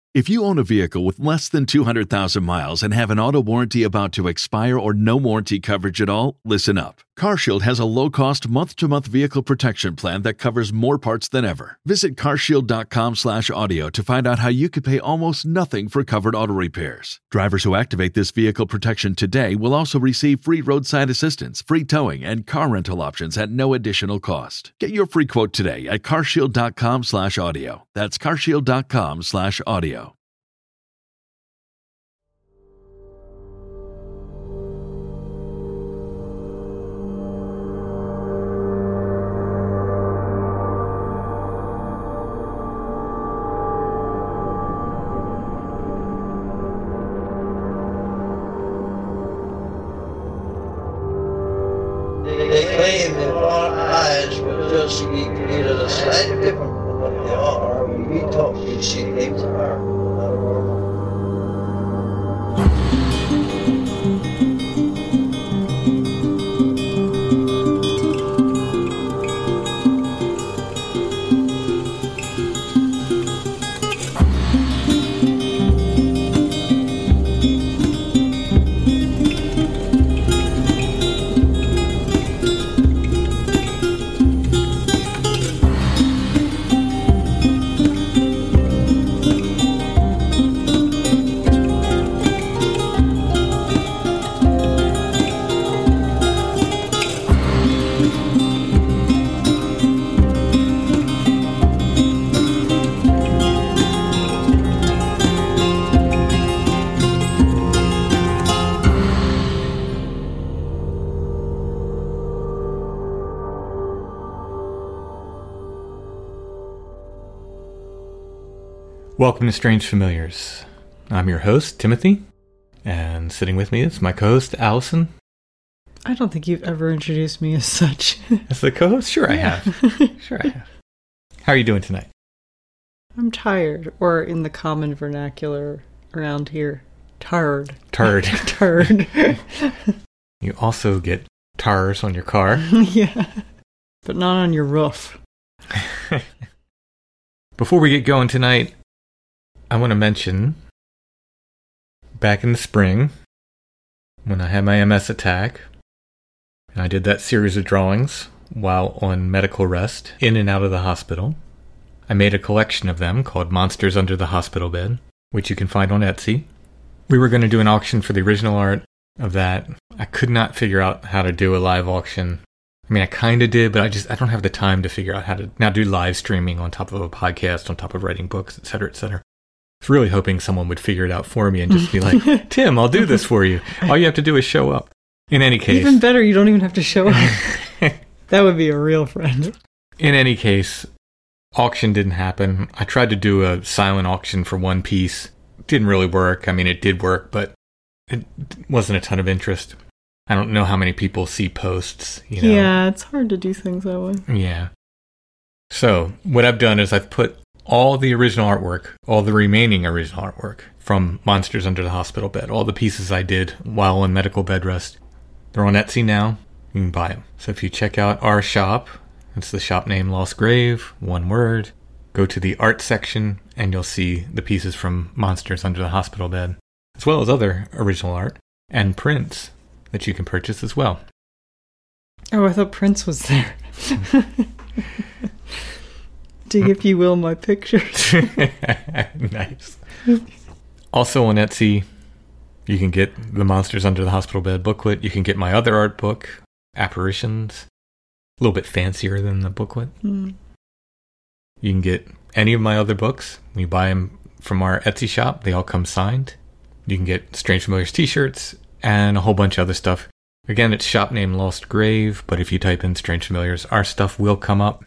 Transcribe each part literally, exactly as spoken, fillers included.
If you own a vehicle with less than two hundred thousand miles and have an auto warranty about to expire or no warranty coverage at all, listen up. CarShield has a low-cost month-to-month vehicle protection plan that covers more parts than ever. Visit carshield.com slash audio to find out how you could pay almost nothing for covered auto repairs. Drivers who activate this vehicle protection today will also receive free roadside assistance, free towing, and car rental options at no additional cost. Get your free quote today at carshield.com slash audio. That's carshield.com slash audio. They claim that our eyes will just be created a slightly different from what they are. When we talk, we see things are not normal. Welcome to Strange Familiars. I'm your host, Timothy, and sitting with me is my co-host, Allison. I don't think you've ever introduced me as such. As the co-host? Sure I have. Sure I have. How are you doing tonight? I'm tired, or in the common vernacular around here, tired. Tired. Tired. You also get tires on your car. Yeah, but not on your roof. Before we get going tonight, I want to mention, back in the spring, when I had my M S attack, and I did that series of drawings while on medical rest, in and out of the hospital, I made a collection of them called Monsters Under the Hospital Bed, which you can find on Etsy. We were going to do an auction for the original art of that. I could not figure out how to do a live auction. I mean, I kind of did, but I just I don't have the time to figure out how to now do live streaming on top of a podcast, on top of writing books, et cetera, et cetera. I was really hoping someone would figure it out for me and just be like, Tim, I'll do this for you. All you have to do is show up. In any case... Even better, you don't even have to show up. That would be a real friend. In any case, auction didn't happen. I tried to do a silent auction for one piece. Didn't really work. I mean, it did work, but it wasn't a ton of interest. I don't know how many people see posts, you know. Yeah, it's hard to do things that way. Yeah. So, what I've done is I've put all the original artwork, all the remaining original artwork from Monsters Under the Hospital Bed, all the pieces I did while on medical bed rest, they're on Etsy now. You can buy them. So if you check out our shop, it's the shop name Lost Grave, one word. Go to the art section and you'll see the pieces from Monsters Under the Hospital Bed, as well as other original art and prints that you can purchase as well. Oh, I thought Prince was there. Dig, if you will, my pictures. Nice. Also on Etsy, you can get the Monsters Under the Hospital Bed booklet. You can get my other art book, Apparitions. A little bit fancier than the booklet. Mm. You can get any of my other books. When you buy them from our Etsy shop, they all come signed. You can get Strange Familiars t-shirts and a whole bunch of other stuff. Again, it's shop name Lost Grave, but if you type in Strange Familiars, our stuff will come up.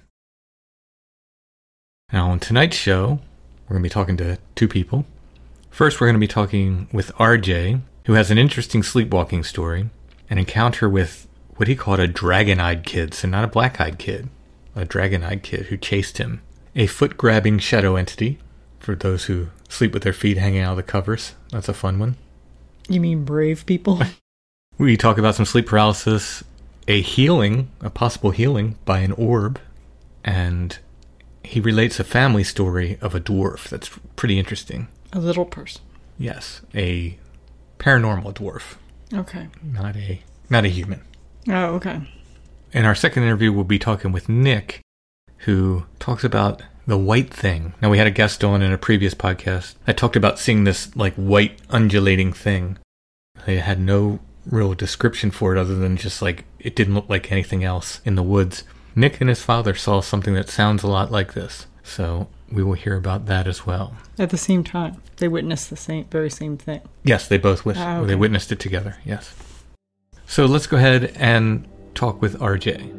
Now, on tonight's show, we're going to be talking to two people. First, we're going to be talking with R J, who has an interesting sleepwalking story, an encounter with what he called a dragon-eyed kid, so not a black-eyed kid, a dragon-eyed kid who chased him. A foot-grabbing shadow entity, for those who sleep with their feet hanging out of the covers. That's a fun one. You mean brave people? We talk about some sleep paralysis, a healing, a possible healing by an orb, and he relates a family story of a dwarf that's pretty interesting. A little person. Yes, a paranormal dwarf. Okay. Not a not a human. Oh, okay. In our second interview, we'll be talking with Nick, who talks about the white thing. Now, we had a guest on in a previous podcast. I talked about seeing this like white undulating thing. I had no real description for it other than just like it didn't look like anything else in the woods. Nick and his father saw something that sounds a lot like this. So we will hear about that as well. At the same time, they witnessed the same, very same thing. Yes, they both wis- ah, okay. they witnessed it together. Yes. So let's go ahead and talk with R J.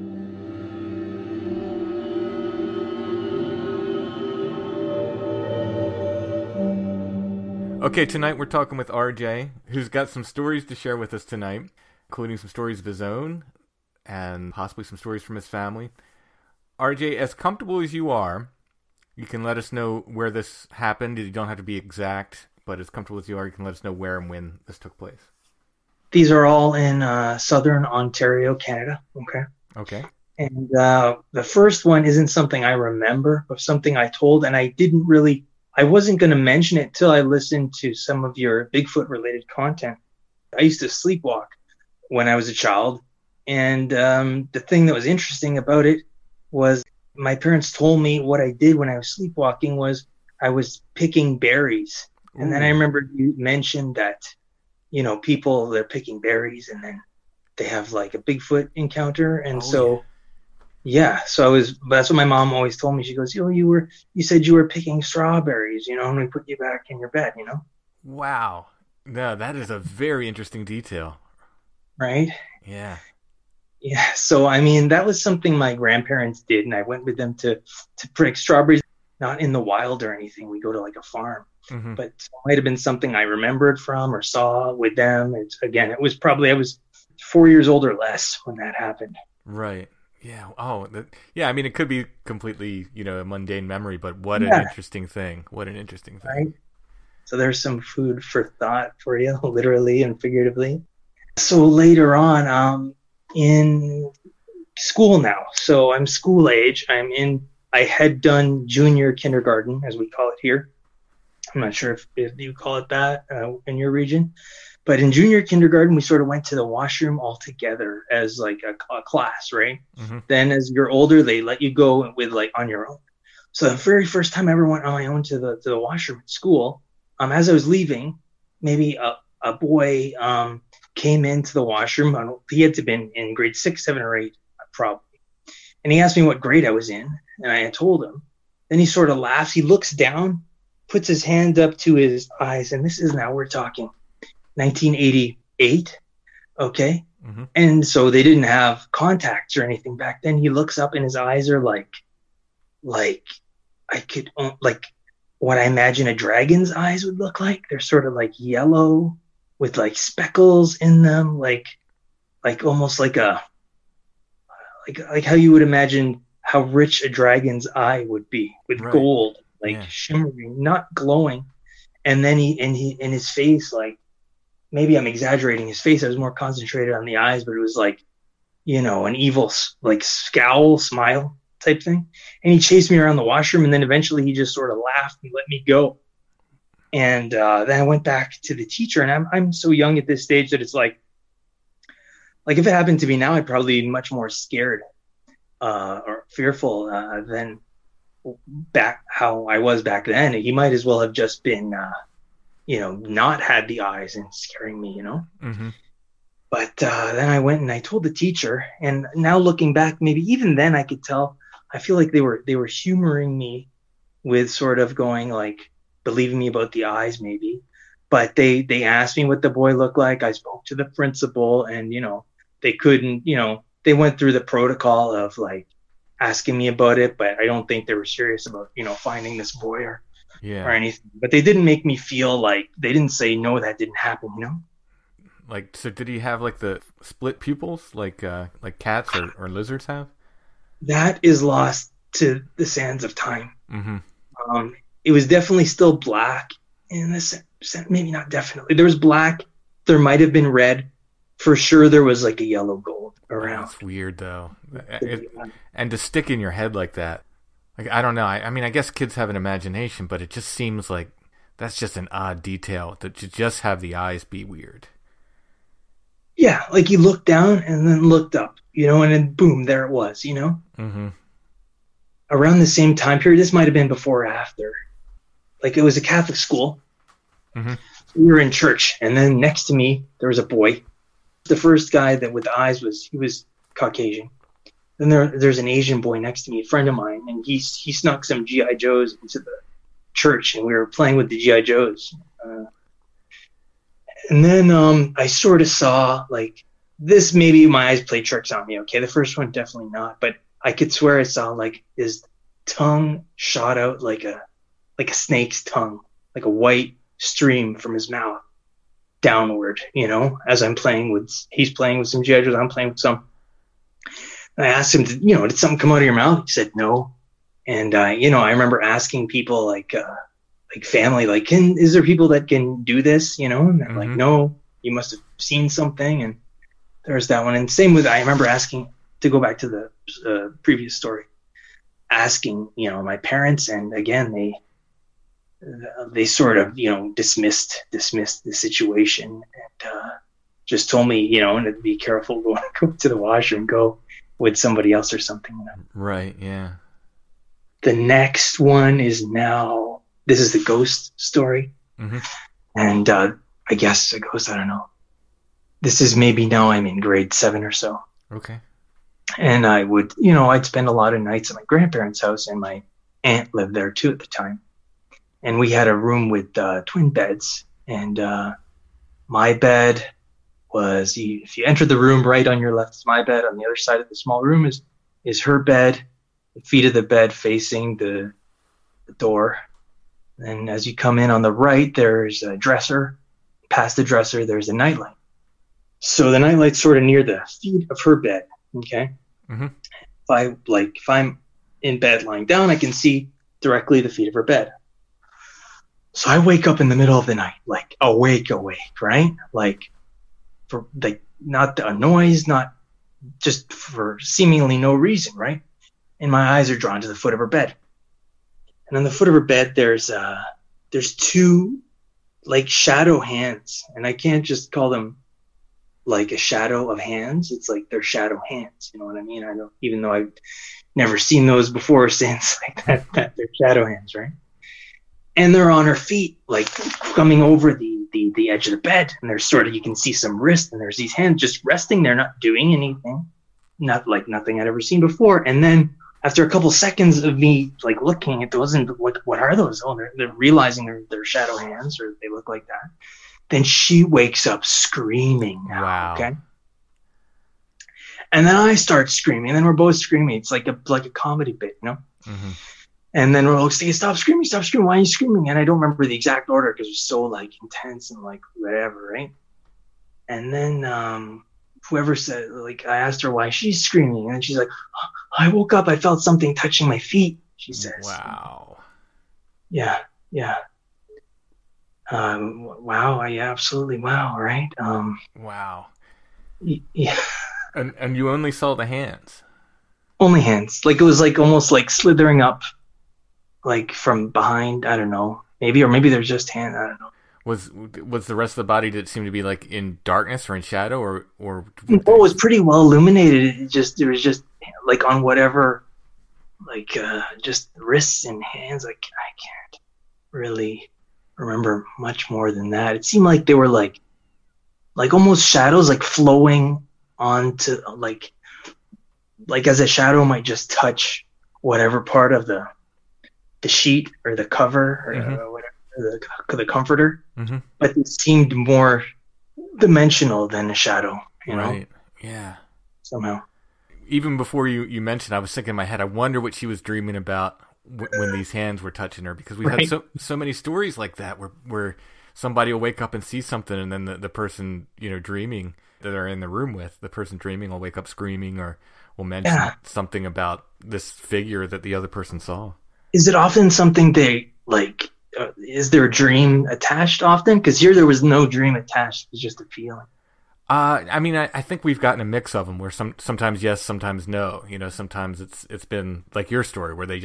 Okay, tonight we're talking with R J, who's got some stories to share with us tonight, including some stories of his own and possibly some stories from his family. R J, as comfortable as you are, you can let us know where this happened. You don't have to be exact, but as comfortable as you are, you can let us know where and when this took place. These are all in uh, southern Ontario, Canada. Okay. Okay. And uh, the first one isn't something I remember, but something I told, and I didn't really, I wasn't going to mention it till I listened to some of your Bigfoot-related content. I used to sleepwalk when I was a child, and um, the thing that was interesting about it was my parents told me what I did when I was sleepwalking was I was picking berries. Ooh. And then I remember you mentioned that, you know, people, they're picking berries and then they have like a Bigfoot encounter. And oh, so, yeah. yeah, so I was, that's what my mom always told me. She goes, oh, you were, you said you were picking strawberries, you know, and we put you back in your bed, you know? Wow. No, that is a very interesting detail. Right? Yeah. Yeah. So, I mean, that was something my grandparents did. And I went with them to, to pick strawberries, not in the wild or anything. We go to like a farm. Mm-hmm. But it might have been something I remembered from or saw with them. It's, again, it was probably, I was four years old or less when that happened. Right. Yeah. Oh, the, yeah. I mean, it could be completely, you know, a mundane memory, but what yeah. an interesting thing. What an interesting thing. Right. So there's some food for thought for you, literally and figuratively. So later on, um, in school now. So I'm school age. I'm in, I had done junior kindergarten, as we call it here. I'm not sure if, if you call it that uh, in your region, but in junior kindergarten, we sort of went to the washroom all together as like a, a class, right? Mm-hmm. Then as you're older, they let you go with like on your own. So the very first time I ever went on my own to the to the washroom at school, um, as I was leaving, maybe a, a boy um, came into the washroom. He had to have been in grade six, seven, or eight, probably. And he asked me what grade I was in, and I had told him. Then he sort of laughs. He looks down, puts his hand up to his eyes, and this is now we're talking nineteen eighty-eight, okay? Mm-hmm. And so they didn't have contacts or anything back then. He looks up, and his eyes are like, like I could, like what I imagine a dragon's eyes would look like. They're sort of like yellow with like speckles in them, like, like almost like a, like, like how you would imagine how rich a dragon's eye would be with right. gold, like yeah. shimmering, not glowing. And then he, and he, in his face, like, maybe I'm exaggerating his face. I was more concentrated on the eyes, but it was like, you know, an evil, like scowl, smile type thing. And he chased me around the washroom. And then eventually he just sort of laughed and let me go. And uh, then I went back to the teacher, and I'm I'm so young at this stage that it's like, like if it happened to me now, I'd probably be much more scared uh, or fearful uh, than back how I was back then. He might as well have just been, uh, you know, not had the eyes and scaring me, you know. Mm-hmm. But uh, then I went and I told the teacher, and now looking back, maybe even then I could tell. I feel like they were they were humoring me with sort of going like, believing me about the eyes maybe, but they they asked me what the boy looked like. I spoke to the principal, and you know they couldn't, you know they went through the protocol of like asking me about it, but I don't think they were serious about you know finding this boy or yeah. or anything. But they didn't make me feel like, they didn't say no, that didn't happen, you know. Like, so did he have like the split pupils like uh like cats or, or lizards have? That is lost to the sands of time. Mm-hmm. Um, it was definitely still black in this sense. Maybe not definitely. There was black. There might have been red. For sure, there was like a yellow gold around. That's weird, though. It, and to stick in your head like that, like I don't know. I, I mean, I guess kids have an imagination, but it just seems like That's just an odd detail to to just have the eyes be weird. Yeah, like he looked down and then looked up, you know, and then boom, there it was, you know? Mm-hmm. Around the same time period, this might have been before or after. Like, it was a Catholic school. Mm-hmm. We were in church, and then next to me, there was a boy. The first guy that with the eyes was, he was Caucasian. Then there, there's an Asian boy next to me, a friend of mine, and he, he snuck some G I. Joes into the church, and we were playing with the G I. Joes. Uh, and then um, I sort of saw, like, this, maybe my eyes played tricks on me, okay? The first one, definitely not, but I could swear I saw, like, his tongue shot out like a like a snake's tongue, like a white stream from his mouth downward, you know, as I'm playing with, he's playing with some G I. Joes, I'm playing with some. And I asked him, to, you know, did something come out of your mouth? He said, no. And, uh, you know, I remember asking people like, uh, like family, like, can, is there people that can do this, you know? And they're mm-hmm. like, no, you must have seen something. And there's that one. And same with, I remember asking, to go back to the uh, previous story, asking, you know, my parents, and again, they, uh, they sort of, you know, dismissed, dismissed the situation, and uh, just told me, you know, and to be careful, go, go to the washroom, go with somebody else or something. You know? Right. Yeah. The next one is now, this is the ghost story. Mm-hmm. And uh, I guess a ghost, I don't know. This is maybe now I'm in grade seven or so. Okay. And I would, you know, I'd spend a lot of nights at my grandparents' house, and my aunt lived there too at the time. And we had a room with uh, twin beds. And uh, my bed was, if you enter the room, right on your left is my bed. On the other side of the small room is is her bed. The feet of the bed facing the, the door. And as you come in on the right, there's a dresser. Past the dresser, there's a nightlight. So the nightlight's sort of near the feet of her bed. Okay. Mm-hmm. If I like, if I'm in bed lying down, I can see directly the feet of her bed. So I wake up in the middle of the night, like awake, awake, right? Like for like not a noise, not just for seemingly no reason, right? And my eyes are drawn to the foot of her bed. And on the foot of her bed, there's uh, there's two like shadow hands, and I can't just call them like a shadow of hands. It's like they're shadow hands. You know what I mean? I don't, even though I've never seen those before or since, like that, that they're shadow hands, right? And they're on her feet, like coming over the, the, the edge of the bed. And there's sort of, you can see some wrist, and there's these hands just resting there, not doing anything. Not like nothing I'd ever seen before. And then after a couple seconds of me like looking at those and what, what are those? Oh, they're, they're realizing they're, they're shadow hands, or they look like that. Then she wakes up screaming. Now, wow. Okay. And then I start screaming, and then we're both screaming. It's like a like a comedy bit, you know? Mm-hmm. And then we're like, saying, stop screaming, stop screaming. Why are you screaming? And I don't remember the exact order because it was so like intense and like whatever, right? And then um, whoever said, like, I asked her why she's screaming, and then she's like, oh, I woke up, I felt something touching my feet, she says. Wow. Yeah, yeah. Um, wow, yeah, absolutely, wow, right? Um, wow. Y- yeah. And and you only saw the hands? Only hands. Like, it was like almost like slithering up, like from behind, I don't know. Maybe, or maybe they're just hands, I don't know. Was was the rest of the body, did it seem to be like in darkness or in shadow, or or? Well, it was pretty well illuminated. It just there was just like on whatever, like uh, just wrists and hands. Like I can't really remember much more than that. It seemed like they were like, like almost shadows, like flowing onto like, like as a shadow might just touch whatever part of the the sheet or the cover or mm-hmm. uh, whatever. The, the comforter, mm-hmm. but it seemed more dimensional than a shadow, you know? Right. Yeah. Somehow. Even before you, you mentioned, I was thinking in my head, I wonder what she was dreaming about w- when these hands were touching her, because we've right. had so so many stories like that where where somebody will wake up and see something, and then the, the person, you know, dreaming that they're in the room with, the person dreaming will wake up screaming or will mention yeah. something about this figure that the other person saw. Is it often something they like? Uh, is there a dream attached often? Because here there was no dream attached. It was just a feeling. Uh, I mean, I, I think we've gotten a mix of them where some sometimes yes, sometimes no. You know, sometimes it's it's been like your story where they just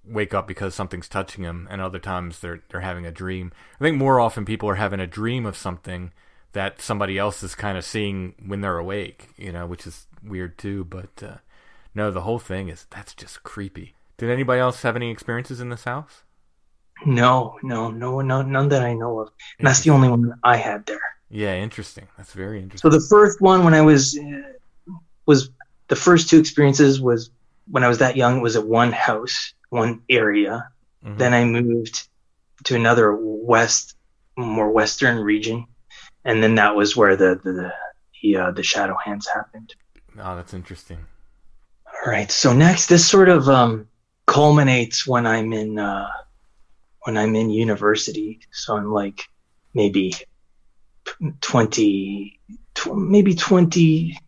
wake up because something's touching them, and other times they're they're having a dream. I think more often people are having a dream of something that somebody else is kind of seeing when they're awake, you know, which is weird too. But uh, no, the whole thing is, that's just creepy. Did anybody else have any experiences in this house? No, no, no, no, none that I know of. And that's the only one I had there. Yeah, interesting. That's very interesting. So the first one when I was, uh, was the first two experiences was when I was that young, was at one house, one area. Mm-hmm. Then I moved to another west, more western region. And then that was where the, the, the, uh, the shadow hands happened. Oh, that's interesting. All right. So next, this sort of, um, culminates when I'm in, uh, when I'm in university. So I'm like maybe twenty, maybe twenty-four,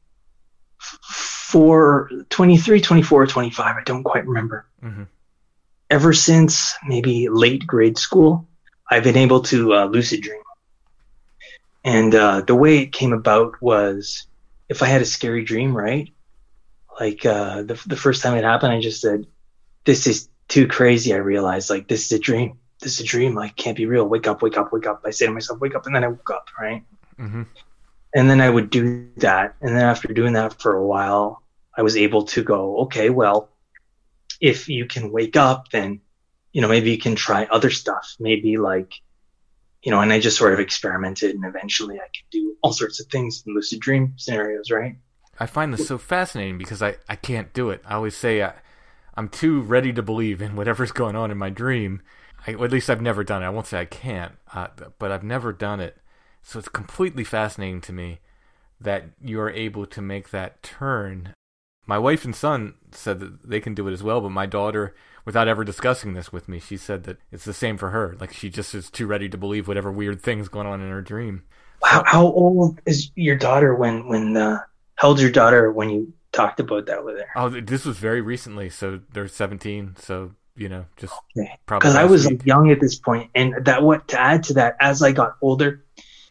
twenty-three, twenty-four, twenty-five. I don't quite remember. Mm-hmm. Ever since maybe late grade school, I've been able to uh, lucid dream. And uh, the way it came about was, if I had a scary dream, right? Like uh, the the first time it happened, I just said, "This is too crazy." I realized, like, this is a dream. This is a dream. Like, can't be real. Wake up, wake up, wake up. I say to myself, wake up. And then I woke up, right? Mm-hmm. And then I would do that. And then after doing that for a while, I was able to go, okay, well, if you can wake up, then, you know, maybe you can try other stuff. Maybe like, you know, and I just sort of experimented, and eventually I could do all sorts of things in lucid dream scenarios, right? I find this so fascinating because I, I can't do it. I always say I, I'm too ready to believe in whatever's going on in my dream. I, or at least I've never done it. I won't say I can't, uh, but I've never done it. So it's completely fascinating to me that you're able to make that turn. My wife and son said that they can do it as well, but my daughter, without ever discussing this with me, she said that it's the same for her. Like, she just is too ready to believe whatever weird thing's going on in her dream. How, how old is your daughter when, when uh, how old's your daughter when you talked about that with her? Oh, this was very recently, so they're seventeen, so, you know, just okay. Probably because I was week. young at this point, and that what to add to that, as I got older,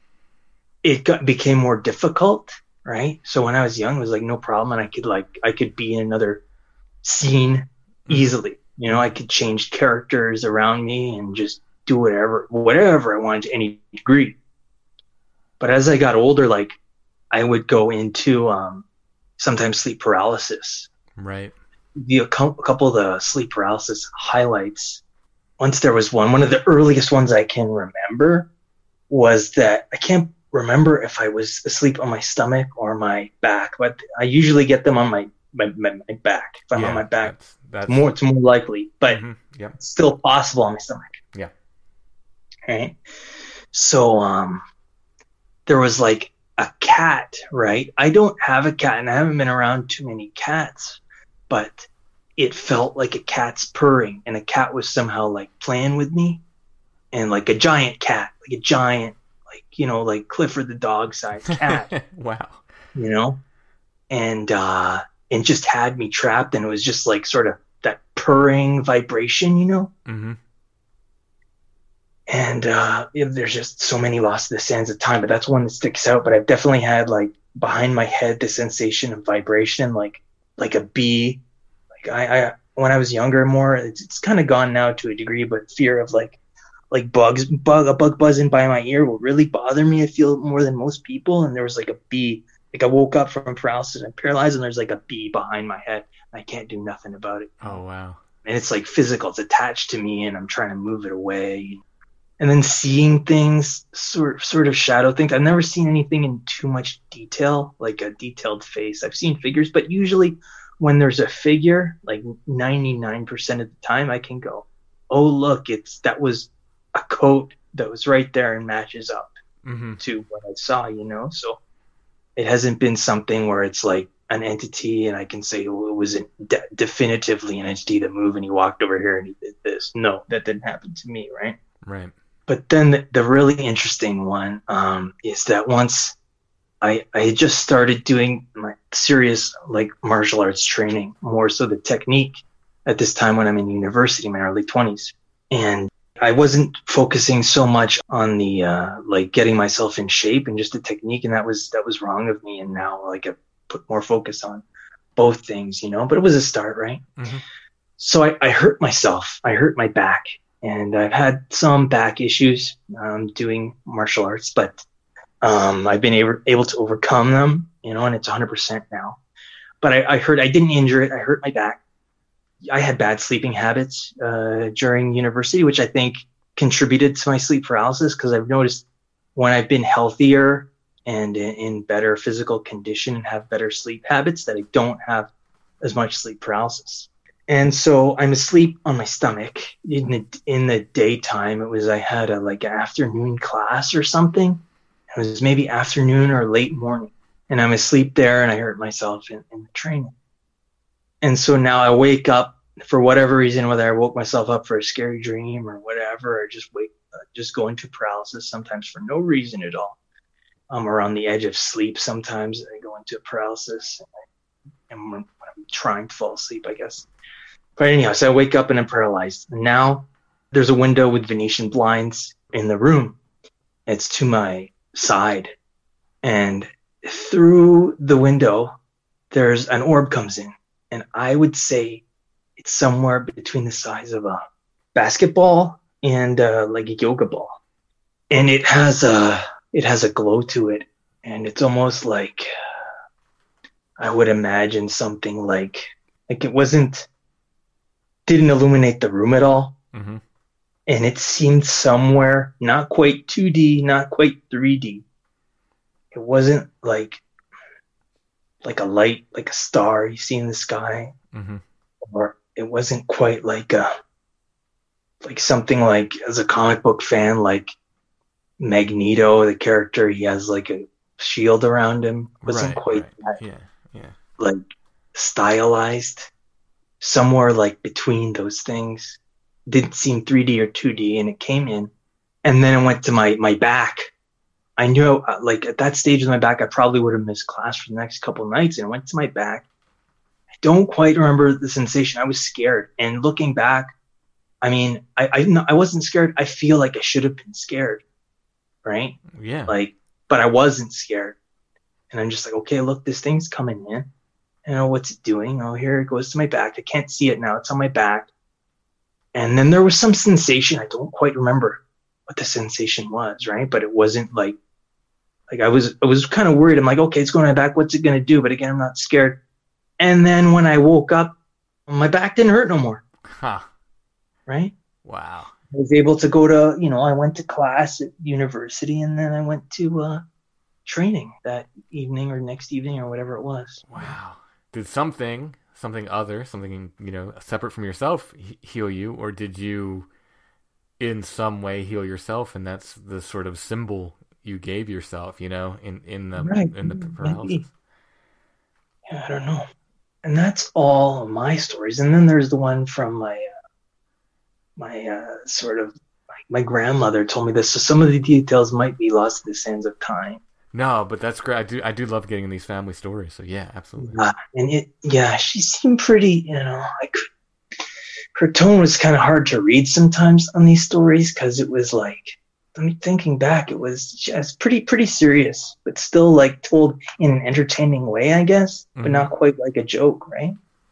it got became more difficult, right? So when I was young, it was like no problem, and I could like I could be in another scene easily. You know, I could change characters around me and just do whatever whatever I wanted to any degree. But as I got older, like I would go into um, sometimes sleep paralysis. Right. The a couple of the sleep paralysis highlights. Once there was one, one of the earliest ones I can remember was that I can't remember if I was asleep on my stomach or my back, but I usually get them on my my, my, my back. If I'm yeah, on my back, that's, that's... It's more it's more likely, but mm-hmm. Yep. It's still possible on my stomach. Yeah. Right. So um, there was like a cat, right? I don't have a cat, and I haven't been around too many cats, but it felt like a cat's purring, and a cat was somehow like playing with me, and like a giant cat, like a giant, like, you know, like Clifford the dog sized cat. Wow. You know, and, uh, and just had me trapped, and it was just like sort of that purring vibration, you know? Mm-hmm. And, uh, there's just so many lost to the sands of time, but that's one that sticks out. But I've definitely had like behind my head, the sensation of vibration, like, like a bee. Like I, I when I was younger more, it's, it's kind of gone now to a degree, but fear of like, like bugs, bug, a bug buzzing by my ear will really bother me. I feel more than most people. And there was like a bee, like I woke up from paralysis and paralyzed, and there's like a bee behind my head. And I can't do nothing about it. Oh, wow. And it's like physical. It's attached to me, and I'm trying to move it away. And then seeing things, sort sort of shadow things. I've never seen anything in too much detail, like a detailed face. I've seen figures, but usually when there's a figure, like ninety-nine percent of the time, I can go, oh, look, it's that was a coat that was right there and matches up mm-hmm. to what I saw, you know? So it hasn't been something where it's like an entity and I can say, oh, it was a de- definitively an entity that moved and he walked over here and he did this. No, that didn't happen to me, right? Right. But then the, the really interesting one um, is that once I I had just started doing my serious like martial arts training, more so the technique at this time when I'm in university, my early twenties. And I wasn't focusing so much on the uh, like getting myself in shape and just the technique, and that was that was wrong of me. And now like I put more focus on both things, you know. But it was a start, right? Mm-hmm. so I, I hurt myself. I hurt my back, and I've had some back issues um, doing martial arts, but um, I've been able, able to overcome them, you know, and it's one hundred percent now. But I, I hurt, I didn't injure it. I hurt my back. I had bad sleeping habits uh, during university, which I think contributed to my sleep paralysis, because I've noticed when I've been healthier and in, in better physical condition and have better sleep habits, that I don't have as much sleep paralysis. And so I'm asleep on my stomach in the, in the daytime. It was, I had a like afternoon class or something. It was maybe afternoon or late morning. And I'm asleep there, and I hurt myself in, in the training. And so now I wake up for whatever reason, whether I woke myself up for a scary dream or whatever, or just wake, uh, just go into paralysis, sometimes for no reason at all. Um, or on the edge of sleep. Sometimes I go into paralysis, and, I, and when I'm trying to fall asleep, I guess. But anyhow, so I wake up and I'm paralyzed. And now there's a window with Venetian blinds in the room. It's to my side, and through the window, there's an orb comes in, and I would say it's somewhere between the size of a basketball and uh, like a yoga ball, and it has a it has a glow to it, and it's almost like I would imagine something like like it wasn't didn't illuminate the room at all, mm-hmm. and it seemed somewhere not quite two D, not quite three D. It wasn't like like a light, like a star you see in the sky, mm-hmm. or it wasn't quite like a like something like, as a comic book fan, like Magneto, the character, he has like a shield around him. It wasn't right, quite right. that yeah, yeah. like stylized. Somewhere like between those things. Didn't seem three D or two D, and it came in, and then it went to my my back. I knew, like, at that stage of my back, I probably would have missed class for the next couple of nights, and it went to my back. I don't quite remember the sensation. I was scared, and looking back, I mean, I I, I wasn't scared. I feel like I should have been scared, right? Yeah. Like, but I wasn't scared, and I'm just like, okay, look, this thing's coming in. I know what's it doing. Oh, here it goes to my back. I can't see it now. It's on my back. And then there was some sensation. I don't quite remember what the sensation was, right? But it wasn't like, like I was, I was kind of worried. I'm like, okay, it's going to my back. What's it going to do? But again, I'm not scared. And then when I woke up, my back didn't hurt no more. Huh. Right? Wow. I was able to go to, you know, I went to class at university, and then I went to uh, training that evening or next evening or whatever it was. Wow. Did something, something other, something, you know, separate from yourself he- heal you, or did you in some way heal yourself, and that's the sort of symbol you gave yourself, you know, in, in the right. in the paralysis? Yeah, I don't know. And that's all of my stories. And then there's the one from my uh, my uh, sort of like my grandmother told me this, so some of the details might be lost in the sands of time. No, but that's great. I do I do love getting these family stories. So yeah, absolutely. Uh, and it, yeah, she seemed pretty, you know, like her tone was kind of hard to read sometimes on these stories, because it was like, I mean, thinking back, it was just pretty, pretty serious, but still like told in an entertaining way, I guess, mm-hmm. but not quite like a joke, right?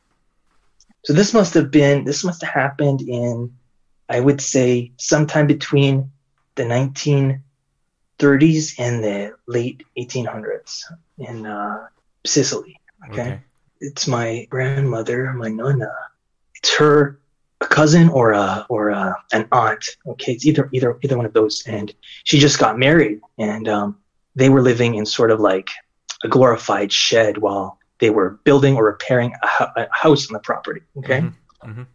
So this must have been, this must have happened in, I would say, sometime between the nineteen thirties and the late eighteen hundreds in uh, Sicily. Okay? okay, it's my grandmother, my nonna. It's her, a cousin or a or a, an aunt. Okay, it's either either either one of those. And she just got married, and um, they were living in sort of like a glorified shed while they were building or repairing a, a house on the property. Okay, mm-hmm. Mm-hmm.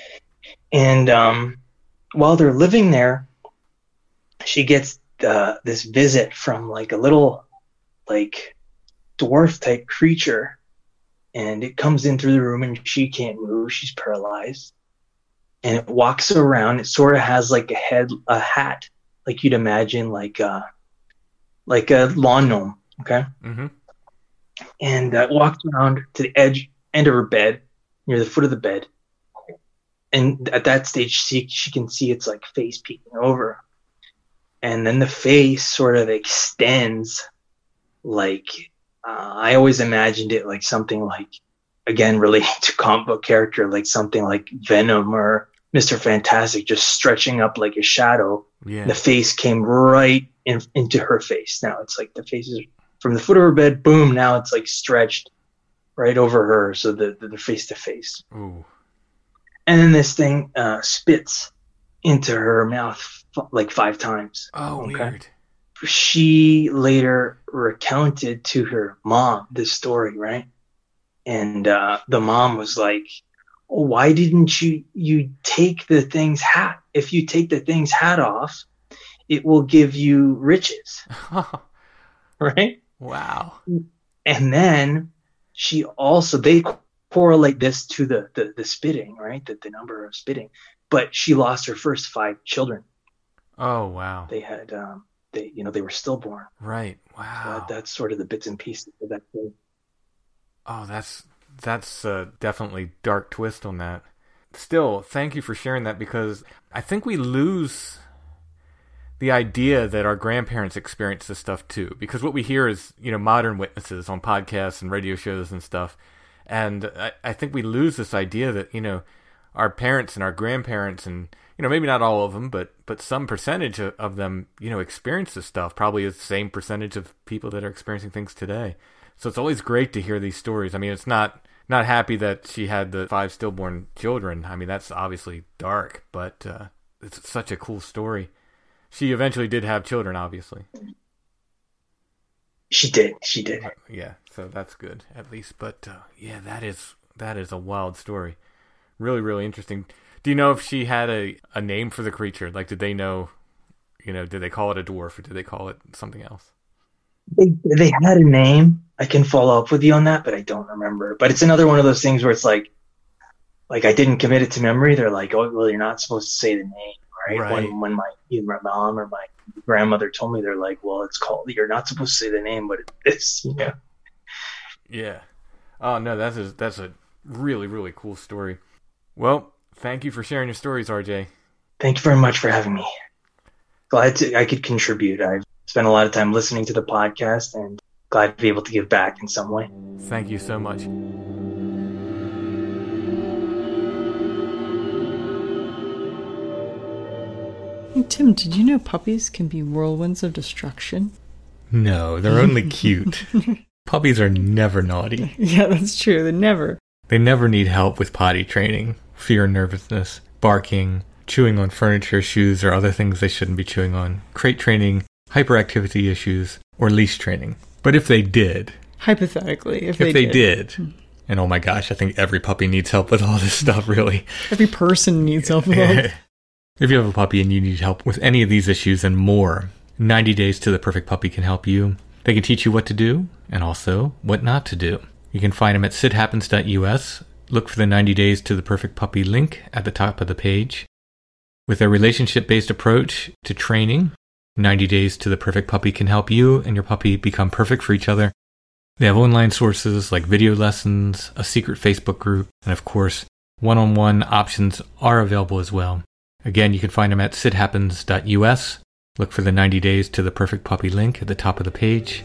and um, while they're living there, she gets Uh, this visit from like a little like dwarf type creature, and it comes in through the room, and she can't move, she's paralyzed, and it walks around. It sort of has like a head, a hat, like you'd imagine like uh like a lawn gnome. Okay, mm-hmm. and uh, walks around to the edge end of her bed, near the foot of the bed, and at that stage she she can see its like face peeking over. And then the face sort of extends, like uh, I always imagined it like something like again, relating to comic book character, like something like Venom or Mister Fantastic, just stretching up like a shadow. Yeah. The face came right in, into her face. Now it's like the face is from the foot of her bed, boom, now it's like stretched right over her, so the the face to face. Ooh. And then this thing uh, spits into her mouth f- like five times. Oh, okay? Weird. She later recounted to her mom this story, right? And uh, the mom was like, oh, why didn't you you take the thing's hat? If you take the thing's hat off, it will give you riches. Right? Wow. And then she also, they correlate this to the, the, the spitting, right? The, the number of spitting. But she lost her first five children. Oh, wow. They had, um, they you know, they were stillborn. Right. Wow. So that, that's sort of the bits and pieces of that thing. Oh, that's that's uh, definitely dark twist on that. Still, thank you for sharing that, because I think we lose the idea that our grandparents experienced this stuff too. Because what we hear is, you know, modern witnesses on podcasts and radio shows and stuff. And I, I think we lose this idea that, you know, our parents and our grandparents and, you know, maybe not all of them, but but some percentage of, of them, you know, experience this stuff. Probably the same percentage of people that are experiencing things today. So it's always great to hear these stories. I mean, it's not not happy that she had the five stillborn children. I mean, that's obviously dark, but uh, it's such a cool story. She eventually did have children, obviously. She did. She did. Uh, yeah, so that's good, at least. But uh, yeah, that is that is a wild story. Really, really interesting. Do you know if she had a, a name for the creature? Like, did they know, you know, did they call it a dwarf or did they call it something else? They they had a name. I can follow up with you on that, but I don't remember. But it's another one of those things where it's like, like I didn't commit it to memory. They're like, oh, well, you're not supposed to say the name, right? Right. When when my either my mom or my grandmother told me, they're like, well, it's called. You're not supposed to say the name, but it's, you know. Yeah. Oh no, that's a, that's a really really cool story. Well, thank you for sharing your stories, R J. Thank you very much for having me. Glad to, I could contribute. I've spent a lot of time listening to the podcast and glad to be able to give back in some way. Thank you so much. Hey, Tim, did you know puppies can be whirlwinds of destruction? No, they're only cute. Puppies are never naughty. Yeah, that's true. They never. They never need help with potty training, fear and nervousness, barking, chewing on furniture, shoes, or other things they shouldn't be chewing on, crate training, hyperactivity issues, or leash training. But if they did... Hypothetically, if, if they, they did. did. And oh my gosh, I think every puppy needs help with all this stuff, really. Every person needs help with all this. If you have a puppy and you need help with any of these issues and more, ninety Days to the Perfect Puppy can help you. They can teach you what to do and also what not to do. You can find them at sit happens dot U S. Look for the ninety Days to the Perfect Puppy link at the top of the page. With their relationship-based approach to training, ninety Days to the Perfect Puppy can help you and your puppy become perfect for each other. They have online sources like video lessons, a secret Facebook group, and of course, one-on-one options are available as well. Again, you can find them at sit happens dot U S. Look for the ninety Days to the Perfect Puppy link at the top of the page.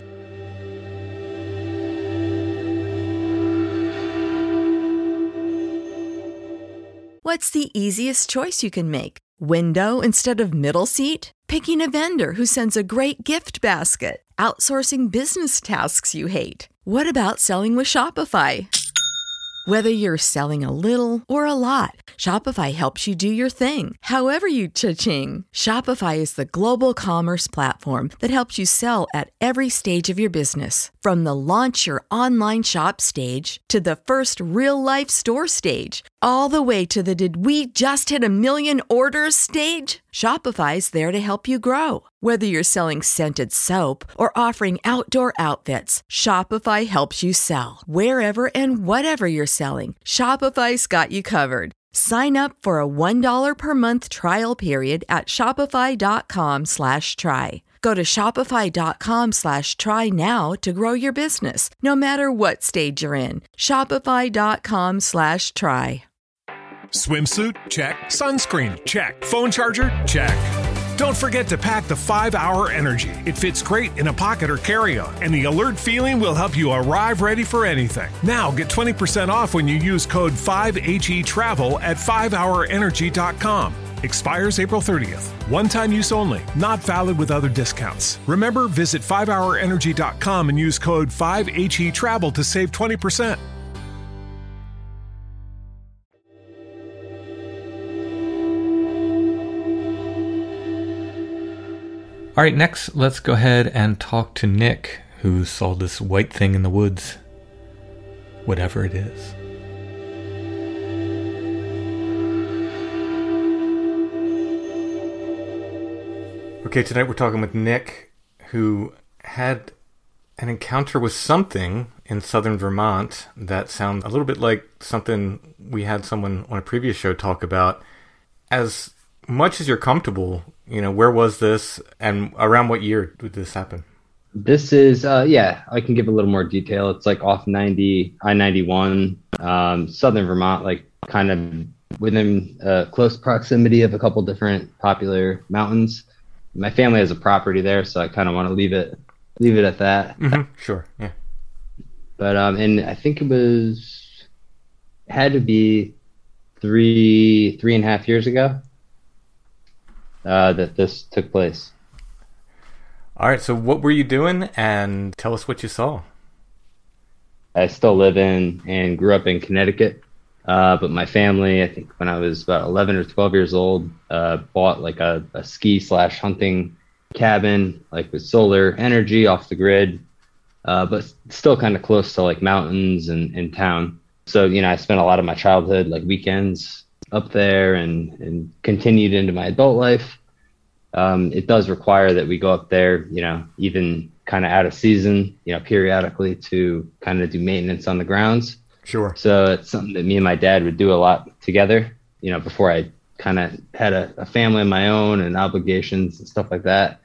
What's the easiest choice you can make? Window instead of middle seat? Picking a vendor who sends a great gift basket? Outsourcing business tasks you hate? What about selling with Shopify? Whether you're selling a little or a lot, Shopify helps you do your thing, however you cha-ching. Shopify is the global commerce platform that helps you sell at every stage of your business. From the launch your online shop stage to the first real-life store stage, all the way to the did we just hit a million orders stage. Shopify's there to help you grow. Whether you're selling scented soap or offering outdoor outfits, Shopify helps you sell. Wherever and whatever you're selling, Shopify's got you covered. Sign up for a one dollar per month trial period at shopify.com slash try. Go to shopify.com slash try now to grow your business, no matter what stage you're in. Shopify.com slash try. Swimsuit? Check. Sunscreen? Check. Phone charger? Check. Don't forget to pack the five hour Energy. It fits great in a pocket or carry-on, and the alert feeling will help you arrive ready for anything. Now get twenty percent off when you use code five H E travel at five hour energy dot com. Expires April thirtieth. One-time use only. Not valid with other discounts. Remember, visit five hour energy dot com and use code five H E travel to save twenty percent. All right, next, let's go ahead and talk to Nick, who saw this white thing in the woods. Whatever it is. Okay, tonight we're talking with Nick, who had an encounter with something in southern Vermont that sounds a little bit like something we had someone on a previous show talk about. As much as you're comfortable, you know, where was this and around what year did this happen? This is, uh, yeah, I can give a little more detail. It's like off ninety, I ninety-one, um, southern Vermont, like kind of within uh, close proximity of a couple different popular mountains. My family has a property there, so I kind of want to leave it leave it at that. Mm-hmm. Sure, yeah. But um, and I think it was had to be three three and a half years ago uh, that this took place. All right, so what were you doing, and tell us what you saw. I still live in and grew up in Connecticut, uh, but my family, I think when I was about eleven or twelve years old, uh, bought like a, a ski slash hunting cabin, like with solar energy off the grid, uh, but still kind of close to like mountains and, and town. So, you know, I spent a lot of my childhood, like weekends up there and, and continued into my adult life. Um, it does require that we go up there, you know, even kind of out of season, you know, periodically to kind of do maintenance on the grounds. Sure. So it's something that me and my dad would do a lot together, you know, before I kind of had a, a family of my own and obligations and stuff like that.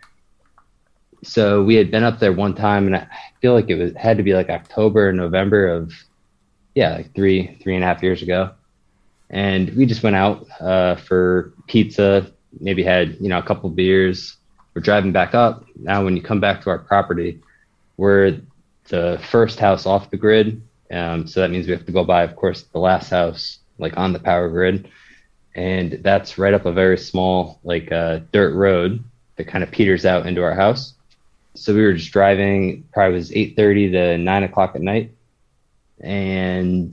So we had been up there one time, and I feel like it was had to be like October, November of, yeah, like three, three and a half years ago. And we just went out uh, for pizza, maybe had, you know, a couple beers. We're driving back up. Now, when you come back to our property, we're the first house off the grid. Um, so that means we have to go by, of course, the last house, like on the power grid. And that's right up a very small, like uh, dirt road that kind of peters out into our house. So we were just driving, probably was eight thirty to nine o'clock at night. And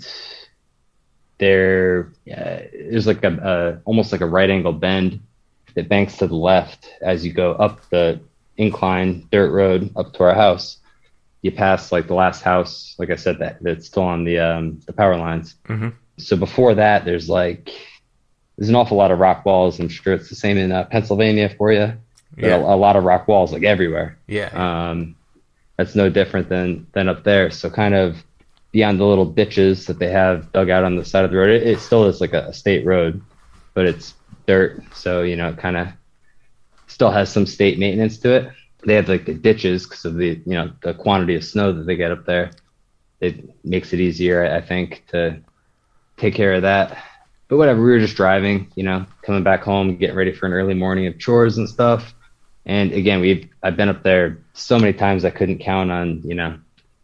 there, uh, there's like a, a, almost like a right angle bend that banks to the left as you go up the incline dirt road up to our house. You pass like the last house, like I said, that that's still on the um, the power lines. Mm-hmm. So before that, there's like there's an awful lot of rock walls. I'm sure it's the same in uh, Pennsylvania for you. Yeah. A, a lot of rock walls, like everywhere. Yeah. Um, that's no different than than up there. So kind of beyond the little ditches that they have dug out on the side of the road, it, it still is like a, a state road, but it's dirt. So, you know, it kind of still has some state maintenance to it. They have like the ditches because of the, you know, the quantity of snow that they get up there. It makes it easier, I think, to take care of that. But whatever, we were just driving, you know, coming back home, getting ready for an early morning of chores and stuff. And again, we've I've been up there so many times I couldn't count on, you know,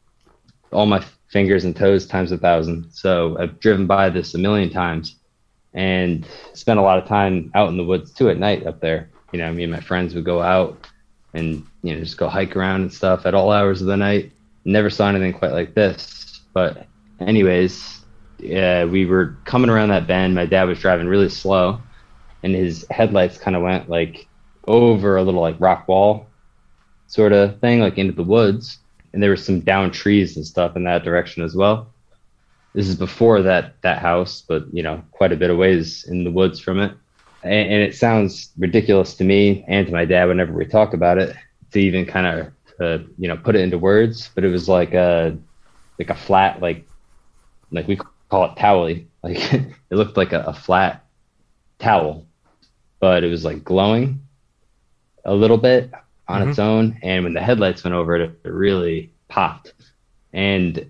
all my fingers and toes times a thousand. So I've driven by this a million times and spent a lot of time out in the woods too at night up there. You know, me and my friends would go out and, you know, just go hike around and stuff at all hours of the night. Never saw anything quite like this. But anyways, yeah, we were coming around that bend. My dad was driving really slow and his headlights kind of went like over a little like rock wall sort of thing, like into the woods. And there were some down trees and stuff in that direction as well. This is before that that house, but, you know, quite a bit of ways in the woods from it. And, and it sounds ridiculous to me and to my dad whenever we talk about it to even kind of, uh, you know, put it into words. But it was like a, like a flat, like, like we call it towel-y. Like it looked like a, a flat towel, but it was like glowing a little bit on mm-hmm. its own. And when the headlights went over it, it really popped. And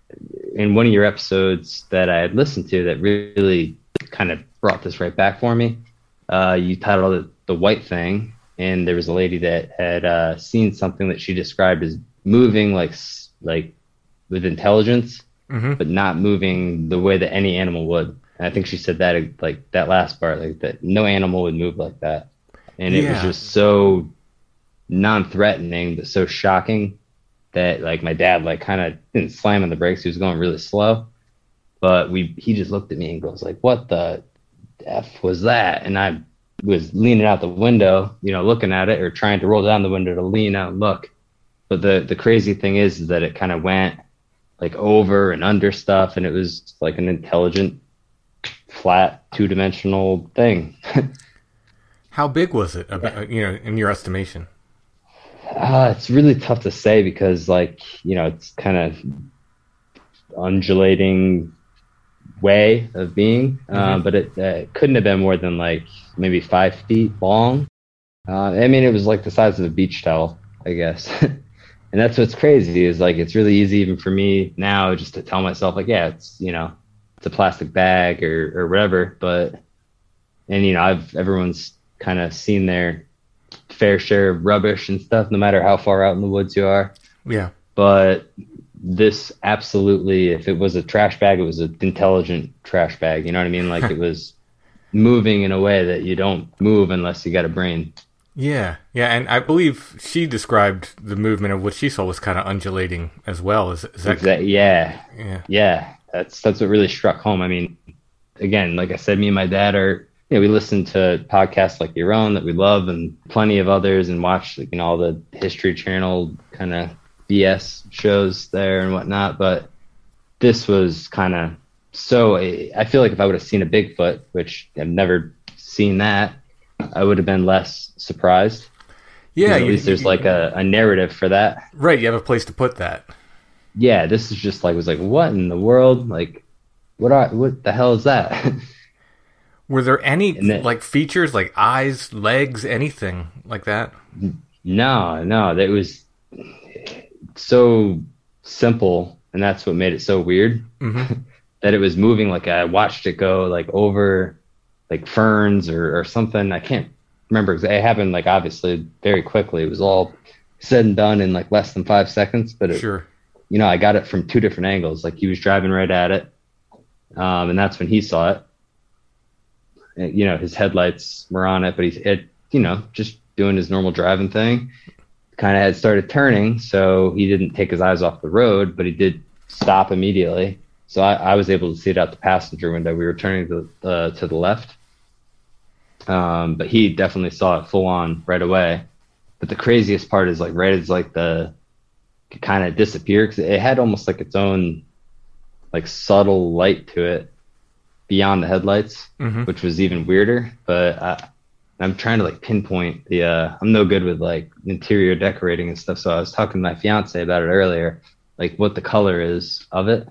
in one of your episodes that I had listened to that really kind of brought this right back for me, uh, you titled it The White Thing. and there was a lady that had uh, seen something that she described as moving like like with intelligence, Mm-hmm. but not moving the way that any animal would. And I think she said that like that last part, like that no animal would move like that. And it was Yeah. just so non-threatening, but so shocking that like my dad like kind of didn't slam on the brakes. He was going really slow, but we he just looked at me and goes like, "What the F was that?" And I was leaning out the window, you know, looking at it or trying to roll down the window to lean out and look. But the the crazy thing is, is that it kind of went like over and under stuff, and it was like an intelligent, flat, two-dimensional thing. How big was it, about, you know, in your estimation? Uh, it's really tough to say because, like, you know, it's kind of undulating way of being, uh, Mm-hmm. but it, uh, it couldn't have been more than like maybe five feet long. Uh, I mean, it was like the size of a beach towel, I guess. And that's what's crazy is like it's really easy even for me now just to tell myself like, yeah, it's, you know, it's a plastic bag or or whatever. But and you know, I've everyone's kind of seen their fair share of rubbish and stuff, no matter how far out in the woods you are. Yeah. But this absolutely, if it was a trash bag, it was an intelligent trash bag. You know what I mean? Like it was moving in a way that you don't move unless you got a brain. Yeah, yeah, and I believe she described the movement of what she saw was kind of undulating as well. Is, is that? Exactly. Yeah, Yeah. yeah. That's that's what really struck home. I mean, again, like I said, me and my dad are, you know, we listen to podcasts like your own that we love, and plenty of others, and watch, like, you know, all the History Channel kind of B S shows there and whatnot. But this was kind of so. I feel like if I would have seen a Bigfoot, which I've never seen that, I would have been less surprised. Yeah, At you- least there's you- like a, a narrative for that. Right, you have a place to put that. Yeah, this is just like, was like, what in the world? Like, what are, what the hell is that? Were there any And then- like features, like eyes, legs, anything like that? No, no, that was so simple, and that's what made it so weird. Mm-hmm. That it was moving. Like I watched it go like over like ferns or, or something. I can't remember exactly. It happened like obviously very quickly. It was all said and done in like less than five seconds. But it, Sure. you know, I got it from two different angles. Like he was driving right at it, um, and that's when he saw it. And, you know, his headlights were on it, but he had, you know, just doing his normal driving thing. Kind of had started turning, so he didn't take his eyes off the road, but he did stop immediately. So I, I was able to see it out the passenger window. We were turning to the, uh, to the left. Um, but he definitely saw it full on right away. But the craziest part is like right as like the kind of disappeared, because it had almost like its own like subtle light to it beyond the headlights, Mhm. which was even weirder. But I, I'm trying to like pinpoint the. Uh, I'm no good with like interior decorating and stuff. So I was talking to my fiance about it earlier, like what the color is of it.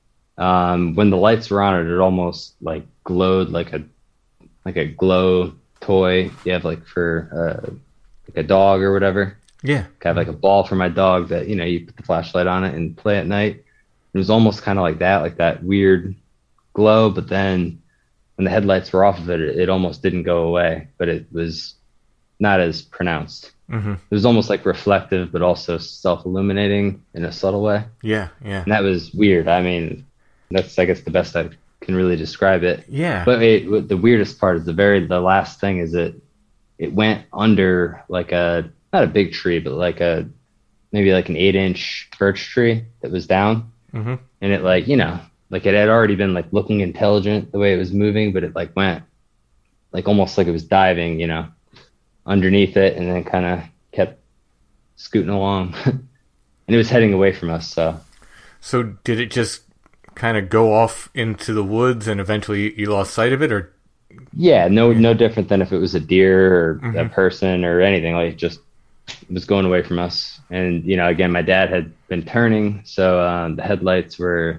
Um, when the lights were on it, it almost like glowed like a like a glow toy you have like for uh, like a dog or whatever. Yeah. I have like a ball for my dog that, you know, you put the flashlight on it and play at night. It was almost kind of like that, like that weird glow. But then when the headlights were off of it, it, it almost didn't go away, but it was not as pronounced. Mm-hmm. It was almost like reflective, but also self-illuminating in a subtle way. Yeah. Yeah. And that was weird. I mean, that's, I guess, the best I can really describe it. Yeah. But it, the weirdest part is the very, the last thing is it, it went under like a, not a big tree, but like a, maybe like an eight inch birch tree that was down. Mm-hmm. And it like, you know, like it had already been like looking intelligent the way it was moving, but it like went like almost like it was diving, you know, underneath it, and then kind of kept scooting along. And it was heading away from us. So, So did it just kind of go off into the woods and eventually you lost sight of it, or? yeah, no, no different than if it was a deer or a Mhm. person or anything. Like it just it was going away from us. And, you know, again, my dad had been turning, so um, the headlights were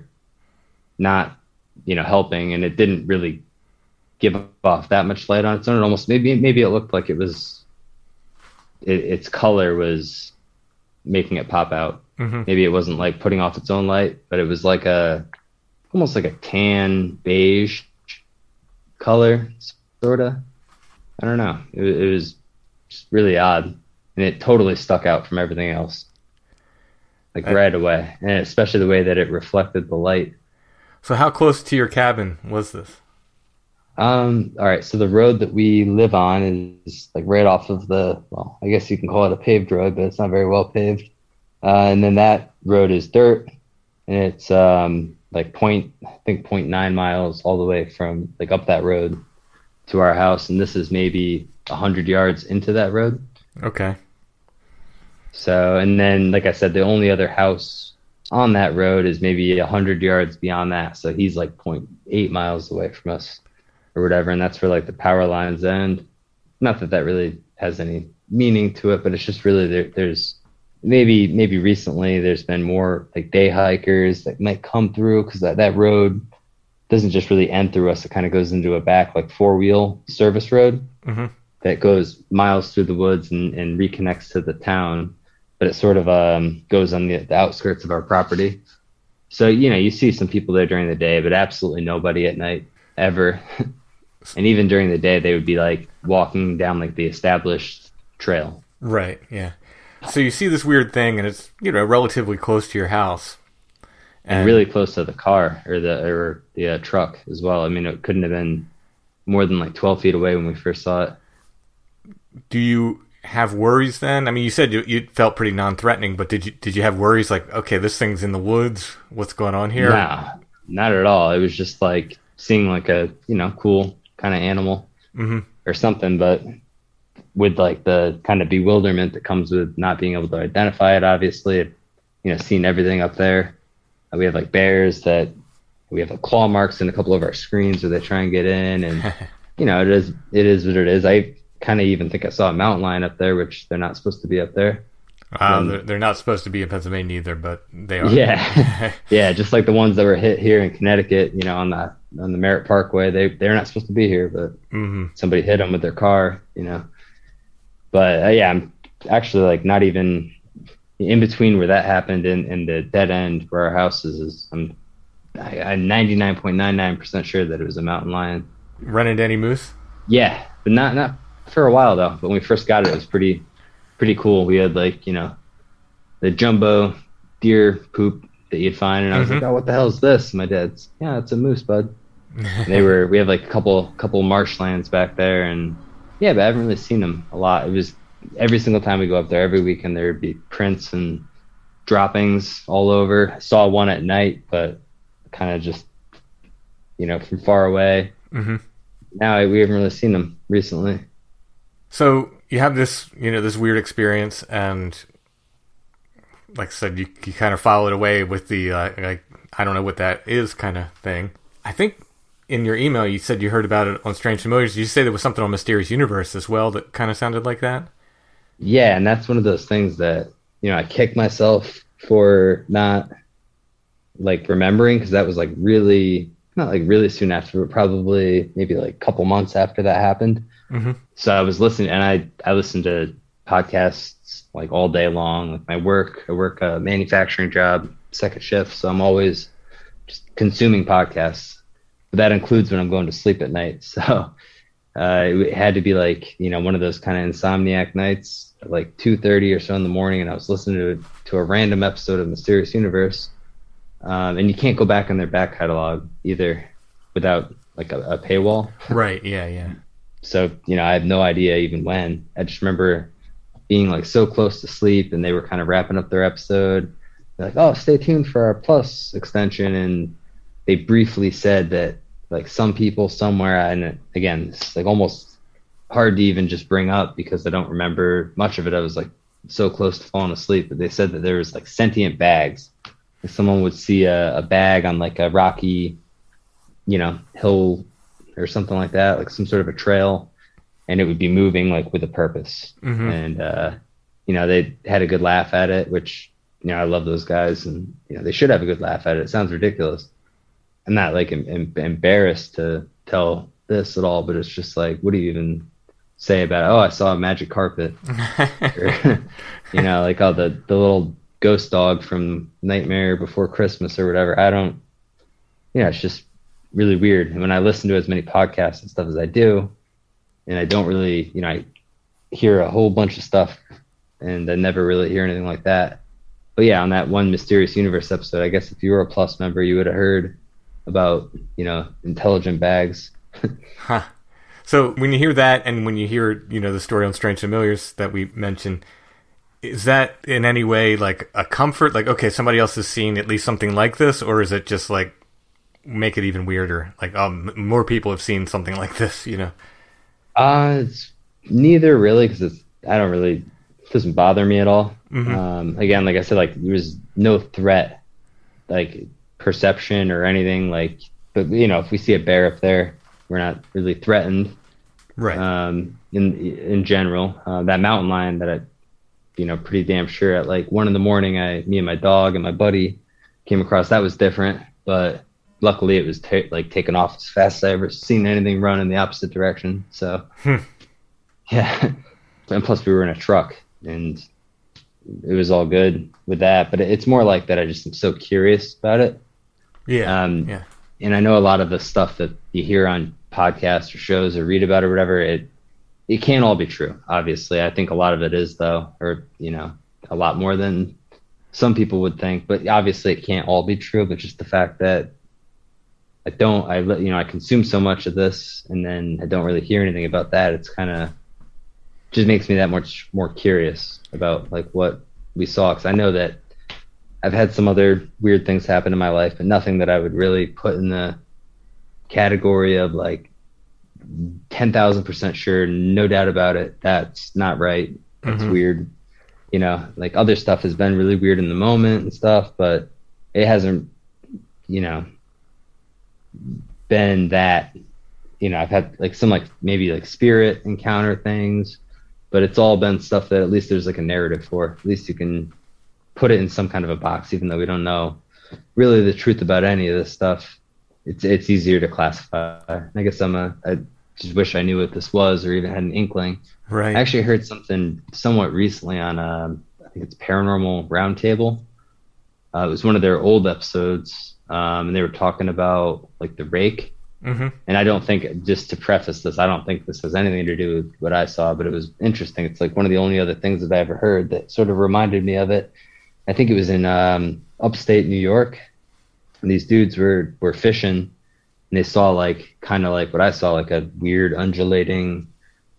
not, you know, helping, and it didn't really give off that much light on its own. It almost, maybe, maybe it looked like it was, it, its color was making it pop out. Mm-hmm. Maybe it wasn't like putting off its own light, but it was like a, almost like a tan beige color, sort of. I don't know. It, it was just really odd. And it totally stuck out from everything else, like I, right away. And especially the way that it reflected the light. So how close to your cabin was this? Um, all right. So the road that we live on is like right off of the, well, I guess you can call it a paved road, but it's not very well paved. Uh, and then that road is dirt, and it's um, like point, I think point nine miles all the way from like up that road to our house. And this is maybe a hundred yards into that road. Okay. So, and then, like I said, the only other house on that road is maybe a hundred yards beyond that. So he's like point eight miles away from us or whatever. And that's where like the power lines end. Not that that really has any meaning to it, but it's just really there, there's maybe, maybe recently there's been more like day hikers that might come through, because that, that road doesn't just really end through us. It kind of goes into a back like four wheel service road mm-hmm. that goes miles through the woods and, and reconnects to the town. But it sort of um, goes on the, the outskirts of our property. So, you know, you see some people there during the day, but absolutely nobody at night ever. And even during the day, they would be like walking down like the established trail. Right, yeah. So you see this weird thing, and it's, you know, relatively close to your house. And, and really close to the car or the or the uh, truck as well. I mean, it couldn't have been more than like twelve feet away when we first saw it. Do you have worries then? I mean, you said you, you felt pretty non-threatening, but did you did you have worries like, okay, this thing's in the woods, what's going on here? No, not at all. It was just like seeing like a, you know, cool kind of animal mm-hmm. or something, but with like the kind of bewilderment that comes with not being able to identify it, obviously, you know, seeing everything up there. We have like bears that we have like claw marks in a couple of our screens where they try and get in, and you know, it is it is what it is. I kind of even think I saw a mountain lion up there, which they're not supposed to be up there. Wow, um, they're, they're not supposed to be in Pennsylvania either, but they are. Yeah, yeah, just like the ones that were hit here in Connecticut, you know, on the on the Merritt Parkway. They they're not supposed to be here, but mm-hmm. somebody hit them with their car, you know. But uh, yeah, I'm actually like not even in between where that happened and, and the dead end where our house is. is I'm I, I'm ninety-nine point nine nine percent sure that it was a mountain lion. Run into any moose? Yeah, but not not for a while though. But when we first got it, it was pretty pretty cool. We had like, you know, the jumbo deer poop that you'd find, and I was mm-hmm. like, oh, what the hell is this? And my dad's, yeah, it's a moose, bud. And they were we have like a couple couple marshlands back there, and yeah, but I haven't really seen them a lot. It was every single time we go up there, every weekend there would be prints and droppings all over. I saw one at night, but kind of just, you know, from far away. Mm-hmm. Now we haven't really seen them recently. So you have this, you know, this weird experience, and like I said, you, you kind of follow it away with the, uh, like, I don't know what that is kind of thing. I think in your email you said you heard about it on Strange Familiars. Did you say there was something on Mysterious Universe as well that kind of sounded like that? Yeah, and that's one of those things that, you know, I kick myself for not, like, remembering, because that was, like, really, not, like, really soon after, but probably maybe, like, a couple months after that happened. Mm-hmm. So I was listening, and I, I listened to podcasts, like, all day long. Like, my work, I work a manufacturing job, second shift, so I'm always just consuming podcasts. But that includes when I'm going to sleep at night. So uh, it had to be, like, you know, one of those kind of insomniac nights, at like two thirty or so in the morning, and I was listening to to a random episode of Mysterious Universe. Um, and you can't go back in their back catalog either without like a, a paywall. Right. Yeah. Yeah. So, you know, I have no idea even when. I just remember being like so close to sleep, and they were kind of wrapping up their episode. They're like, oh, stay tuned for our Plus extension. And they briefly said that like some people somewhere, and again, it's like almost hard to even just bring up because I don't remember much of it. I was like so close to falling asleep, but they said that there was like sentient bags. If someone would see a, a bag on like a rocky, you know, hill or something like that, like some sort of a trail, and it would be moving like with a purpose. Mm-hmm. And, uh, you know, they had a good laugh at it, which, you know, I love those guys, and, you know, they should have a good laugh at it. It sounds ridiculous. I'm not like em- em- embarrassed to tell this at all, but it's just like, what do you even say about it? Oh, I saw a magic carpet. Or, you know, like, oh, the, the little ghost dog from Nightmare Before Christmas or whatever. I don't, yeah, it's just really weird. And when I listen to as many podcasts and stuff as I do, and I don't really, you know, I hear a whole bunch of stuff and then never really hear anything like that. But yeah, on that one Mysterious Universe episode, I guess if you were a Plus member, you would have heard about, you know, intelligent bags. Huh. So when you hear that, and when you hear, you know, the story on Strange Familiars that we mentioned, is that in any way like a comfort? Like, okay, somebody else has seen at least something like this, or is it just like make it even weirder? Like, um, more people have seen something like this, you know? Uh, it's neither really, because it's I don't really it doesn't bother me at all. Mm-hmm. Um, again, like I said, like there was no threat, like perception or anything. Like, but you know, if we see a bear up there, we're not really threatened. Right. Um, in in general, uh, that mountain lion that I, you know, pretty damn sure at like one in the morning, I, me and my dog and my buddy came across. That was different, but luckily it was ta- like taken off as fast as I ever seen anything run in the opposite direction. So, hmm. yeah. And plus we were in a truck and it was all good with that. But it's more like that I just am so curious about it. Yeah. Um, yeah. And I know a lot of the stuff that you hear on podcasts or shows or read about or whatever, it it can't all be true. Obviously, I think a lot of it is though, or you know, a lot more than some people would think. But obviously, it can't all be true. But just the fact that I don't, I you know, I consume so much of this, and then I don't really hear anything about that. It's kind of just makes me that much more curious about like what we saw, because I know that I've had some other weird things happen in my life, but nothing that I would really put in the category of like ten thousand percent sure, no doubt about it. That's not right. That's mm-hmm. weird. You know, like other stuff has been really weird in the moment and stuff, but it hasn't, you know, been that, you know, I've had like some like maybe like spirit encounter things, but it's all been stuff that at least there's like a narrative for. At least you can put it in some kind of a box, even though we don't know really the truth about any of this stuff. It's it's easier to classify. I guess I'm a, I just wish I knew what this was or even had an inkling. Right. I actually heard something somewhat recently on, um, I think it's Paranormal Roundtable. Uh, it was one of their old episodes, um, and they were talking about like the rake. Mm-hmm. And I don't think, just to preface this, I don't think this has anything to do with what I saw, but it was interesting. It's like one of the only other things that I ever heard that sort of reminded me of it. I think it was in um, upstate New York. And these dudes were, were fishing, and they saw like kind of like what I saw, like a weird undulating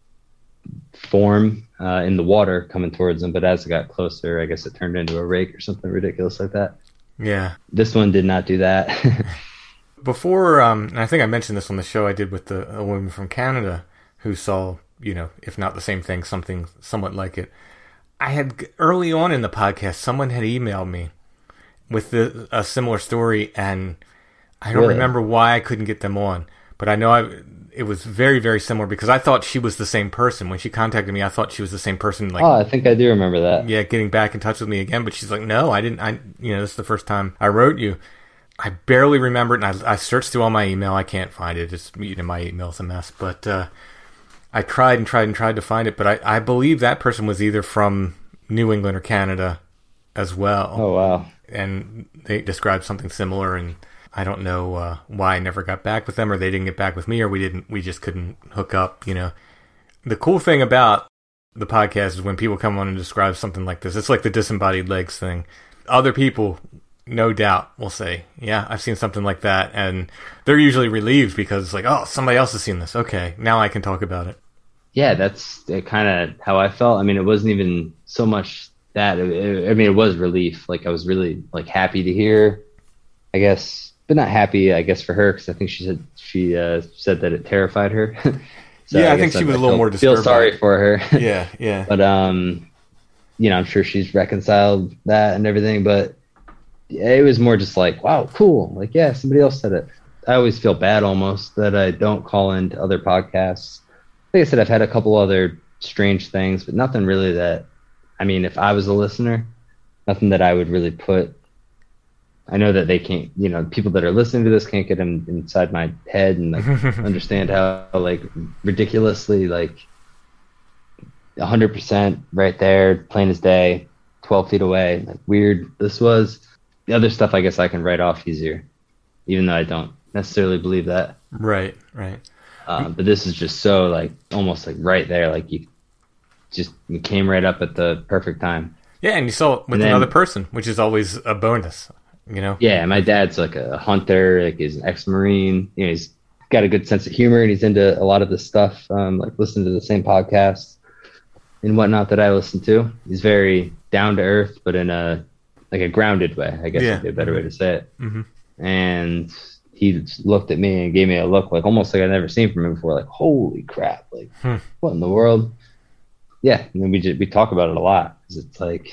form uh, in the water coming towards them. But as it got closer, I guess it turned into a rake or something ridiculous like that. Yeah. This one did not do that. Before, um, and I think I mentioned this on the show I did with the a woman from Canada who saw, you know, if not the same thing, something somewhat like it. I had early on in the podcast, someone had emailed me with the, a similar story, and I don't really? remember why I couldn't get them on, but I know I, it was very, very similar because I thought she was the same person. When she contacted me, I thought she was the same person. Like, oh, I think I do remember that. Yeah, getting back in touch with me again, but she's like, no, I didn't, I, you know, this is the first time I wrote you. I barely remember it, and I, I searched through all my email. I can't find it. It's, you know, my email's a mess, but uh, I tried and tried and tried to find it, but I, I believe that person was either from New England or Canada as well. Oh, wow. And they described something similar, and I don't know uh, why I never got back with them, or they didn't get back with me, or we didn't. We just couldn't hook up. You know, the cool thing about the podcast is when people come on and describe something like this, it's like the disembodied legs thing. Other people, no doubt, will say, "Yeah, I've seen something like that," and they're usually relieved because it's like, "Oh, somebody else has seen this. Okay, now I can talk about it." Yeah, that's kind of how I felt. I mean, it wasn't even so much that. It, it, I mean, it was relief. Like I was really like happy to hear, I guess, but not happy, I guess, for her, because I think she said she uh, said that it terrified her. So yeah, I, I think she I, was I a little feel, more disturbed. Feel sorry for her. Yeah, yeah. But um, you know, I'm sure she's reconciled that and everything. But it was more just like, wow, cool. Like, yeah, somebody else said it. I always feel bad almost that I don't call into other podcasts. Like I said, I've had a couple other strange things, but nothing really that, I mean, if I was a listener, nothing that I would really put. I know that they can't, you know, people that are listening to this can't get them inside my head and like understand how like ridiculously like one hundred percent right there, plain as day, twelve feet away, like weird this was. The other stuff I guess I can write off easier, even though I don't necessarily believe that. Right, right. Um, but this is just so like almost like right there, like you just came right up at the perfect time. Yeah, and you saw it with then, another person, which is always a bonus, you know? Yeah, my dad's like a hunter, like he's an ex-Marine. You know, he's got a good sense of humor, and he's into a lot of this stuff, um, like listening to the same podcasts and whatnot that I listen to. He's very down to earth, but in a like a grounded way, I guess Yeah. would be a better way to say it. Mm-hmm. And he looked at me and gave me a look like almost like I'd never seen from him before, like, holy crap, like Hmm. what in the world? Yeah, and then we just we talk about it a lot because it's like,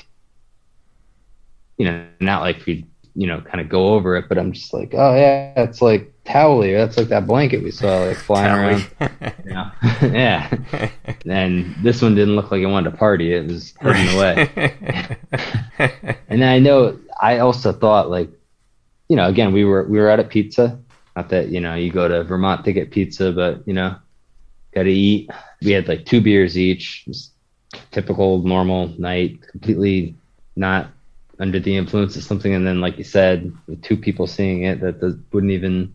you know, not like we you know kind of go over it, but I'm just like, oh yeah, it's like Towley, that's like that blanket we saw like flying around. You know? Yeah. And this one didn't look like it wanted to party. It was hidden away. And then I know I also thought like, you know, again, we were we were out at pizza. Not that, you know, you go to Vermont to get pizza, but you know, gotta eat. We had like two beers each. Just typical normal night, completely not under the influence of something. And then like you said, with two people seeing it that, that wouldn't even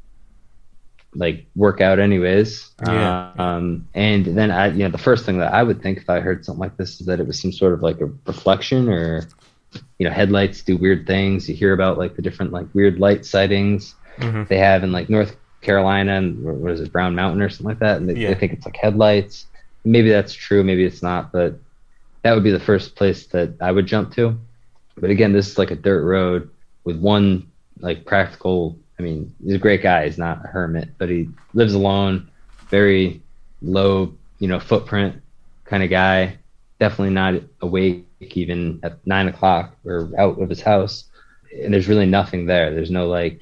like work out anyways. Yeah. Uh, um, and then I, you know, the first thing that I would think if I heard something like this is that it was some sort of like a reflection, or, you know, headlights do weird things. You hear about like the different like weird light sightings Mm-hmm. they have in like North Carolina and what is it, Brown Mountain or something like that. And they, Yeah. they think it's like headlights. Maybe that's true. Maybe it's not, but that would be the first place that I would jump to. But again, this is like a dirt road with one like practical, I mean, he's a great guy. He's not a hermit, but he lives alone, very low, you know, footprint kind of guy. Definitely not awake even at nine o'clock or out of his house. And there's really nothing there. There's no like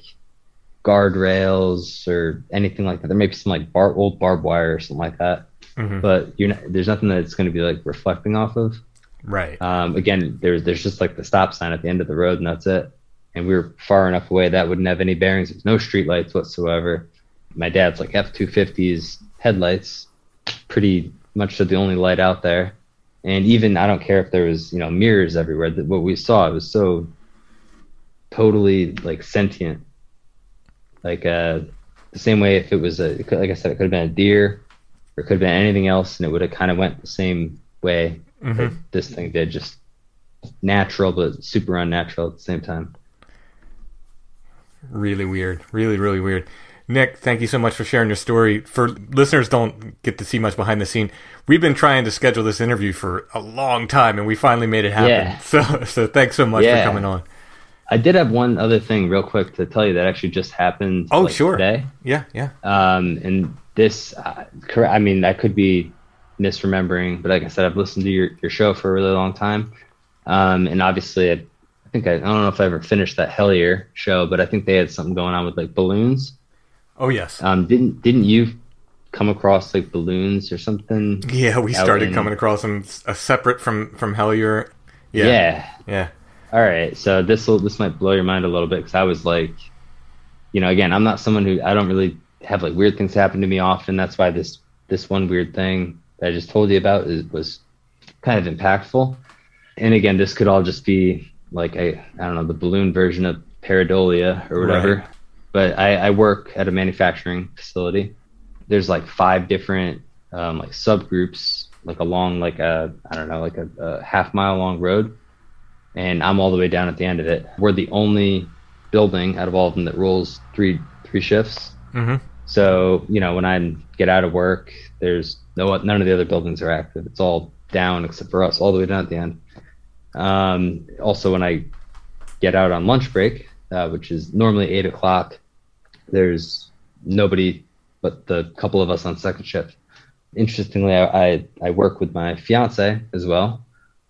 guardrails or anything like that. There may be some like bar, old barbed wire or something like that. Mm-hmm. But you're not, there's nothing that's going to be like reflecting off of. Right. Um, again, there's there's just like the stop sign at the end of the road, and that's it. And we were far enough away that wouldn't have any bearings. There's no street lights whatsoever. My dad's like F two fifties headlights, pretty much the only light out there. And even I don't care if there was, you know, mirrors everywhere. What we saw, it was so totally like sentient. Like uh, the same way if it was a, it could, like I said, it could have been a deer, or it could have been anything else, and it would have kind of went the same way Mm-hmm. that this thing did. Just natural, but super unnatural at the same time. Really weird. Really, really weird. Nick, thank you so much for sharing your story. For listeners don't get to see much behind the scene, we've been trying to schedule this interview for a long time, and we finally made it happen. Yeah. So, so thanks so much Yeah. for coming on. I did have one other thing real quick to tell you that actually just happened. Oh, like, sure. today. Yeah, yeah. Um, and this, uh, cor- I mean, I could be misremembering, but like I said, I've listened to your, your show for a really long time. Um, and obviously, I, I think I, I don't know if I ever finished that Hellier show, but I think they had something going on with like balloons. Oh, yes. Um, didn't didn't you come across like balloons or something? Yeah, we out started in- coming across them uh, separate from from Hellier. Yeah, Yeah. yeah. All right, so this will this might blow your mind a little bit, because I was like, you know, again, I'm not someone who, I don't really have like weird things happen to me often. That's why this this one weird thing that I just told you about is, was kind of impactful. And again, this could all just be like a, I don't know, the balloon version of pareidolia or whatever. Right. But I, I work at a manufacturing facility. There's like five different um, like subgroups, like along like a, I don't know, like a, a half mile long road. And I'm all the way down at the end of it. We're the only building out of all of them that rolls three three shifts. Mm-hmm. So, you know, when I get out of work, there's no none of the other buildings are active. It's all down except for us, all the way down at the end. Um, also, when I get out on lunch break, uh, which is normally eight o'clock, there's nobody but the couple of us on second shift. Interestingly, I, I, I work with my fiance as well.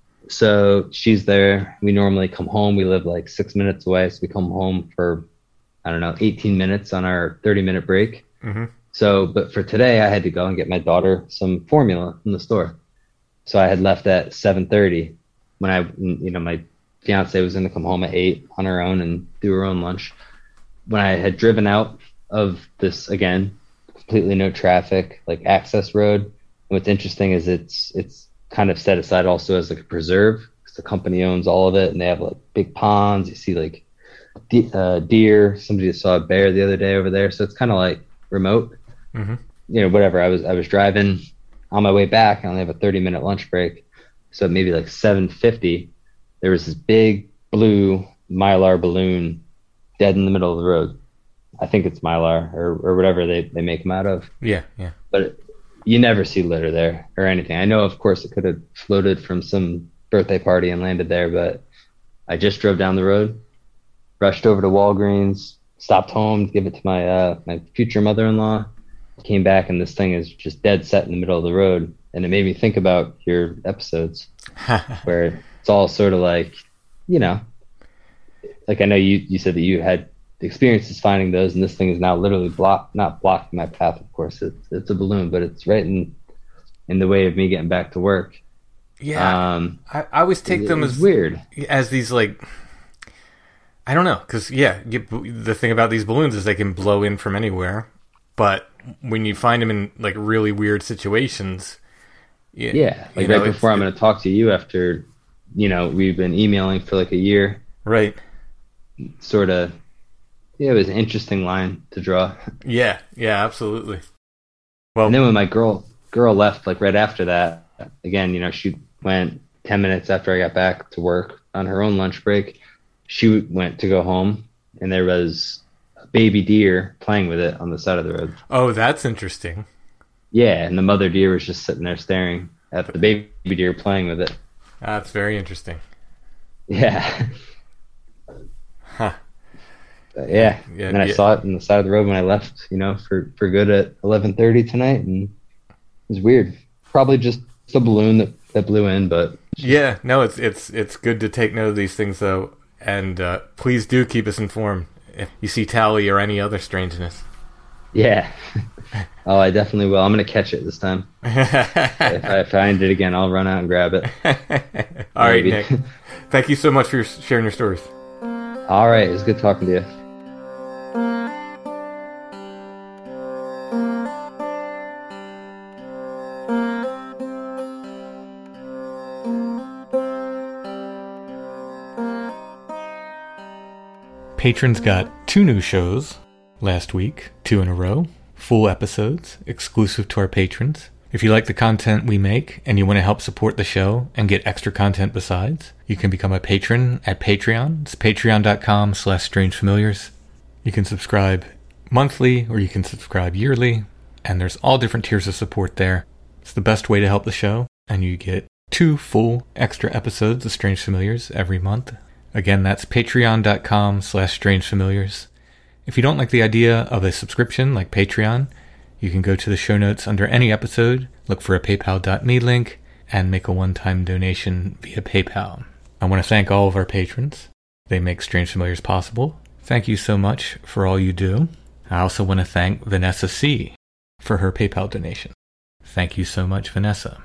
So she's there. We normally come home. We live like six minutes away. So we come home for, I don't know, eighteen minutes on our thirty minute break. Mm-hmm. So, but for today, I had to go and get my daughter some formula from the store. So I had left at seven thirty when I, you know, my fiance was going to come home at eight on her own and do her own lunch. When I had driven out of this, again, completely no traffic, like access road. And what's interesting is it's, it's kind of set aside also as like a preserve, because the company owns all of it, and they have like big ponds. You see like de- uh, deer. Somebody saw a bear the other day over there. So it's kind of like remote. Mm-hmm. You know, whatever. I was, I was driving on my way back, I only have a thirty minute lunch break. So maybe like seven fifty, there was this big blue Mylar balloon dead in the middle of the road. I think it's Mylar or, or whatever they, they make them out of. Yeah, yeah. But it, you never see litter there or anything. I know, of course, it could have floated from some birthday party and landed there, but I just drove down the road, rushed over to Walgreens, stopped home to give it to my uh, my future mother-in-law, came back, and this thing is just dead set in the middle of the road. And it made me think about your episodes where it's all sort of like, you know, like I know you, you said that you had experiences finding those, and this thing is now literally blocked, not blocking my path, of course. It's, it's a balloon, but it's right in in the way of me getting back to work. Yeah, um, I, I always take it, them as weird, as these like, I don't know, because yeah, you, the thing about these balloons is they can blow in from anywhere, but when you find them in like really weird situations, you, yeah, like you know, right before I'm going to talk to you after, you know, we've been emailing for like a year, right? Sort of, yeah, it was an interesting line to draw. Yeah, yeah, absolutely. Well, and then when my girl girl left, like right after that, again, you know, she went ten minutes after I got back to work on her own lunch break. She went to go home, and there was a baby deer playing with it on the side of the road. Oh, that's interesting. Yeah, and the mother deer was just sitting there staring at the baby deer playing with it. That's very interesting. Yeah. Huh. But yeah. yeah. And then I yeah. saw it on the side of the road when I left, you know, for, for good at eleven thirty tonight, and it was weird. Probably just a balloon that, that blew in, but yeah, no, it's it's it's good to take note of these things though, and uh, please do keep us informed if you see Tally or any other strangeness. Yeah. Oh, I definitely will. I'm gonna catch it this time. if I find it again, I'll run out and grab it. All right, Nick. Thank you so much for your, sharing your stories. All right, it was good talking to you. Patrons got two new shows last week, two in a row, full episodes, exclusive to our patrons. If you like the content we make and you want to help support the show and get extra content besides, you can become a patron at Patreon. It's patreon.com slash strangefamiliars. You can subscribe monthly or you can subscribe yearly, and there's all different tiers of support there. It's the best way to help the show, and you get two full extra episodes of Strange Familiars every month. Again, that's patreon.com slash strangefamiliars. If you don't like the idea of a subscription like Patreon, you can go to the show notes under any episode, look for a paypal.me link, and make a one-time donation via PayPal. I want to thank all of our patrons. They make Strange Familiars possible. Thank you so much for all you do. I also want to thank Vanessa C. for her PayPal donation. Thank you so much, Vanessa.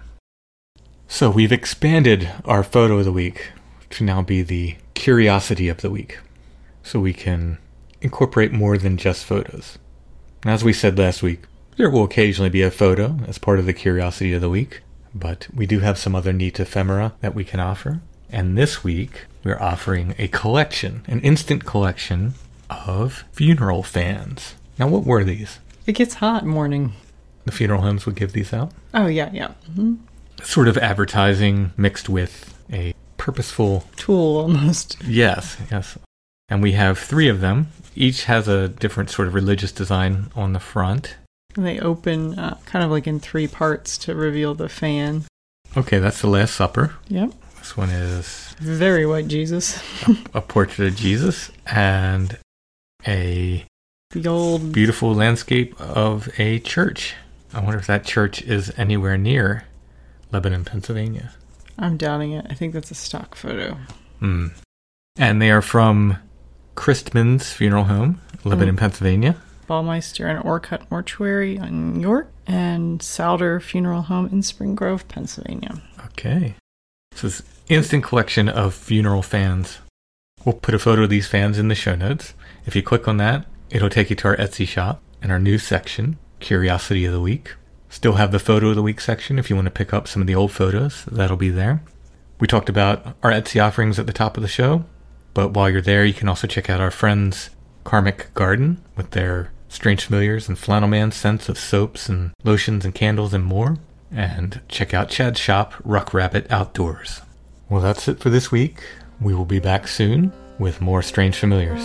So we've expanded our photo of the week to now be the curiosity of the week, so we can incorporate more than just photos. As we said last week, there will occasionally be a photo as part of the curiosity of the week, but we do have some other neat ephemera that we can offer. And this week, we're offering a collection, an instant collection of funeral fans. Now, what were these? It gets hot morning. The funeral homes would give these out? Oh, yeah, yeah. Mm-hmm. Sort of advertising mixed with a purposeful tool almost. Yes, yes. And we have three of them. Each has a different sort of religious design on the front. They open uh, kind of like in three parts to reveal the fan. Okay, that's the Last Supper. Yep. This one is... very white Jesus. a, a portrait of Jesus and a... the old... beautiful landscape of a church. I wonder if that church is anywhere near Lebanon, Pennsylvania. I'm doubting it. I think that's a stock photo. Hmm. And they are from Christman's Funeral Home, Lebanon, mm. Pennsylvania. Ballmeister and Orcutt Mortuary in New York, and Souder Funeral Home in Spring Grove, Pennsylvania. Okay. This is instant collection of funeral fans. We'll put a photo of these fans in the show notes. If you click on that, it'll take you to our Etsy shop and our news section, Curiosity of the Week. Still have the photo of the week section if you want to pick up some of the old photos. That'll be there. We talked about our Etsy offerings at the top of the show, but while you're there, you can also check out our friends Karmic Garden with their Strange Familiars and Flannel Man scents of soaps and lotions and candles and more. And check out Chad's shop, Ruck Rabbit Outdoors. Well, that's it for this week. We will be back soon with more Strange Familiars.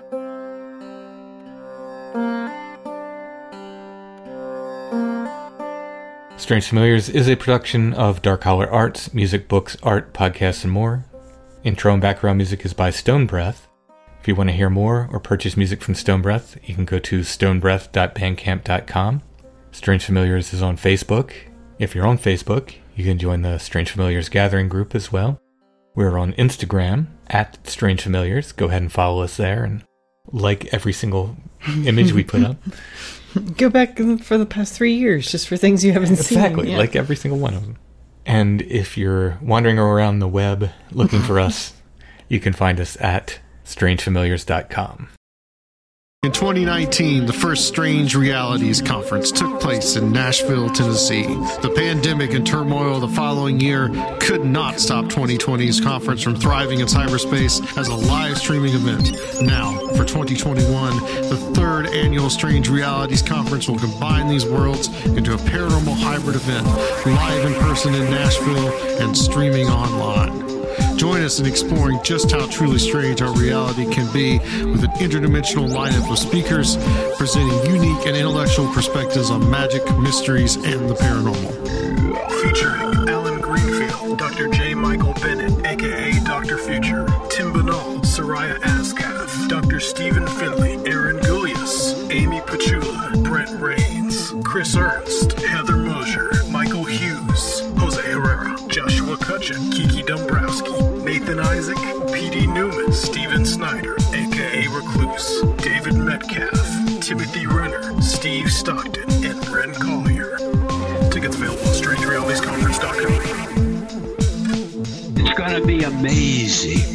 Strange Familiars is a production of Dark Holler Arts, music, books, art, podcasts, and more. Intro and background music is by Stone Breath. If you want to hear more or purchase music from Stone Breath, you can go to stone breath dot bandcamp dot com. Strange Familiars is on Facebook. If you're on Facebook, you can join the Strange Familiars Gathering group as well. We're on Instagram, at Strange Familiars. Go ahead and follow us there and like every single image we put up. Go back for the past three years just for things you haven't exactly, seen. Exactly, Yeah. like every single one of them. And if you're wandering around the web looking for us, you can find us at strange familiars dot com. In twenty nineteen, the first Strange Realities Conference took place in Nashville, Tennessee. The pandemic and turmoil the following year could not stop twenty twenty's conference from thriving in cyberspace as a live streaming event. Now, for twenty twenty-one, the third annual Strange Realities Conference will combine these worlds into a paranormal hybrid event, live in person in Nashville and streaming online. Join us in exploring just how truly strange our reality can be with an interdimensional lineup of speakers presenting unique and intellectual perspectives on magic, mysteries, and the paranormal. Featuring Alan Greenfield, Doctor J. Michael Bennett, a k a. Doctor Future, Tim Banal, Soraya Ascaf, Doctor Stephen Finley, Aaron Gullius, Amy Pachula, Brent Rains, Chris Ernst, Heather Mosier, Michael Hughes, Jose Herrera, Joshua Cutchin, Kiki Dombrowski, Nathan Isaac, P D Newman, Steven Snyder, a k a. Recluse, David Metcalf, Timothy Renner, Steve Stockton, and Ren Collier. Tickets available at strange realities conference dot com. It's going to be amazing.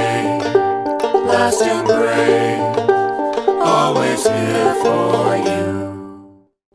Lasting grace, always here for you.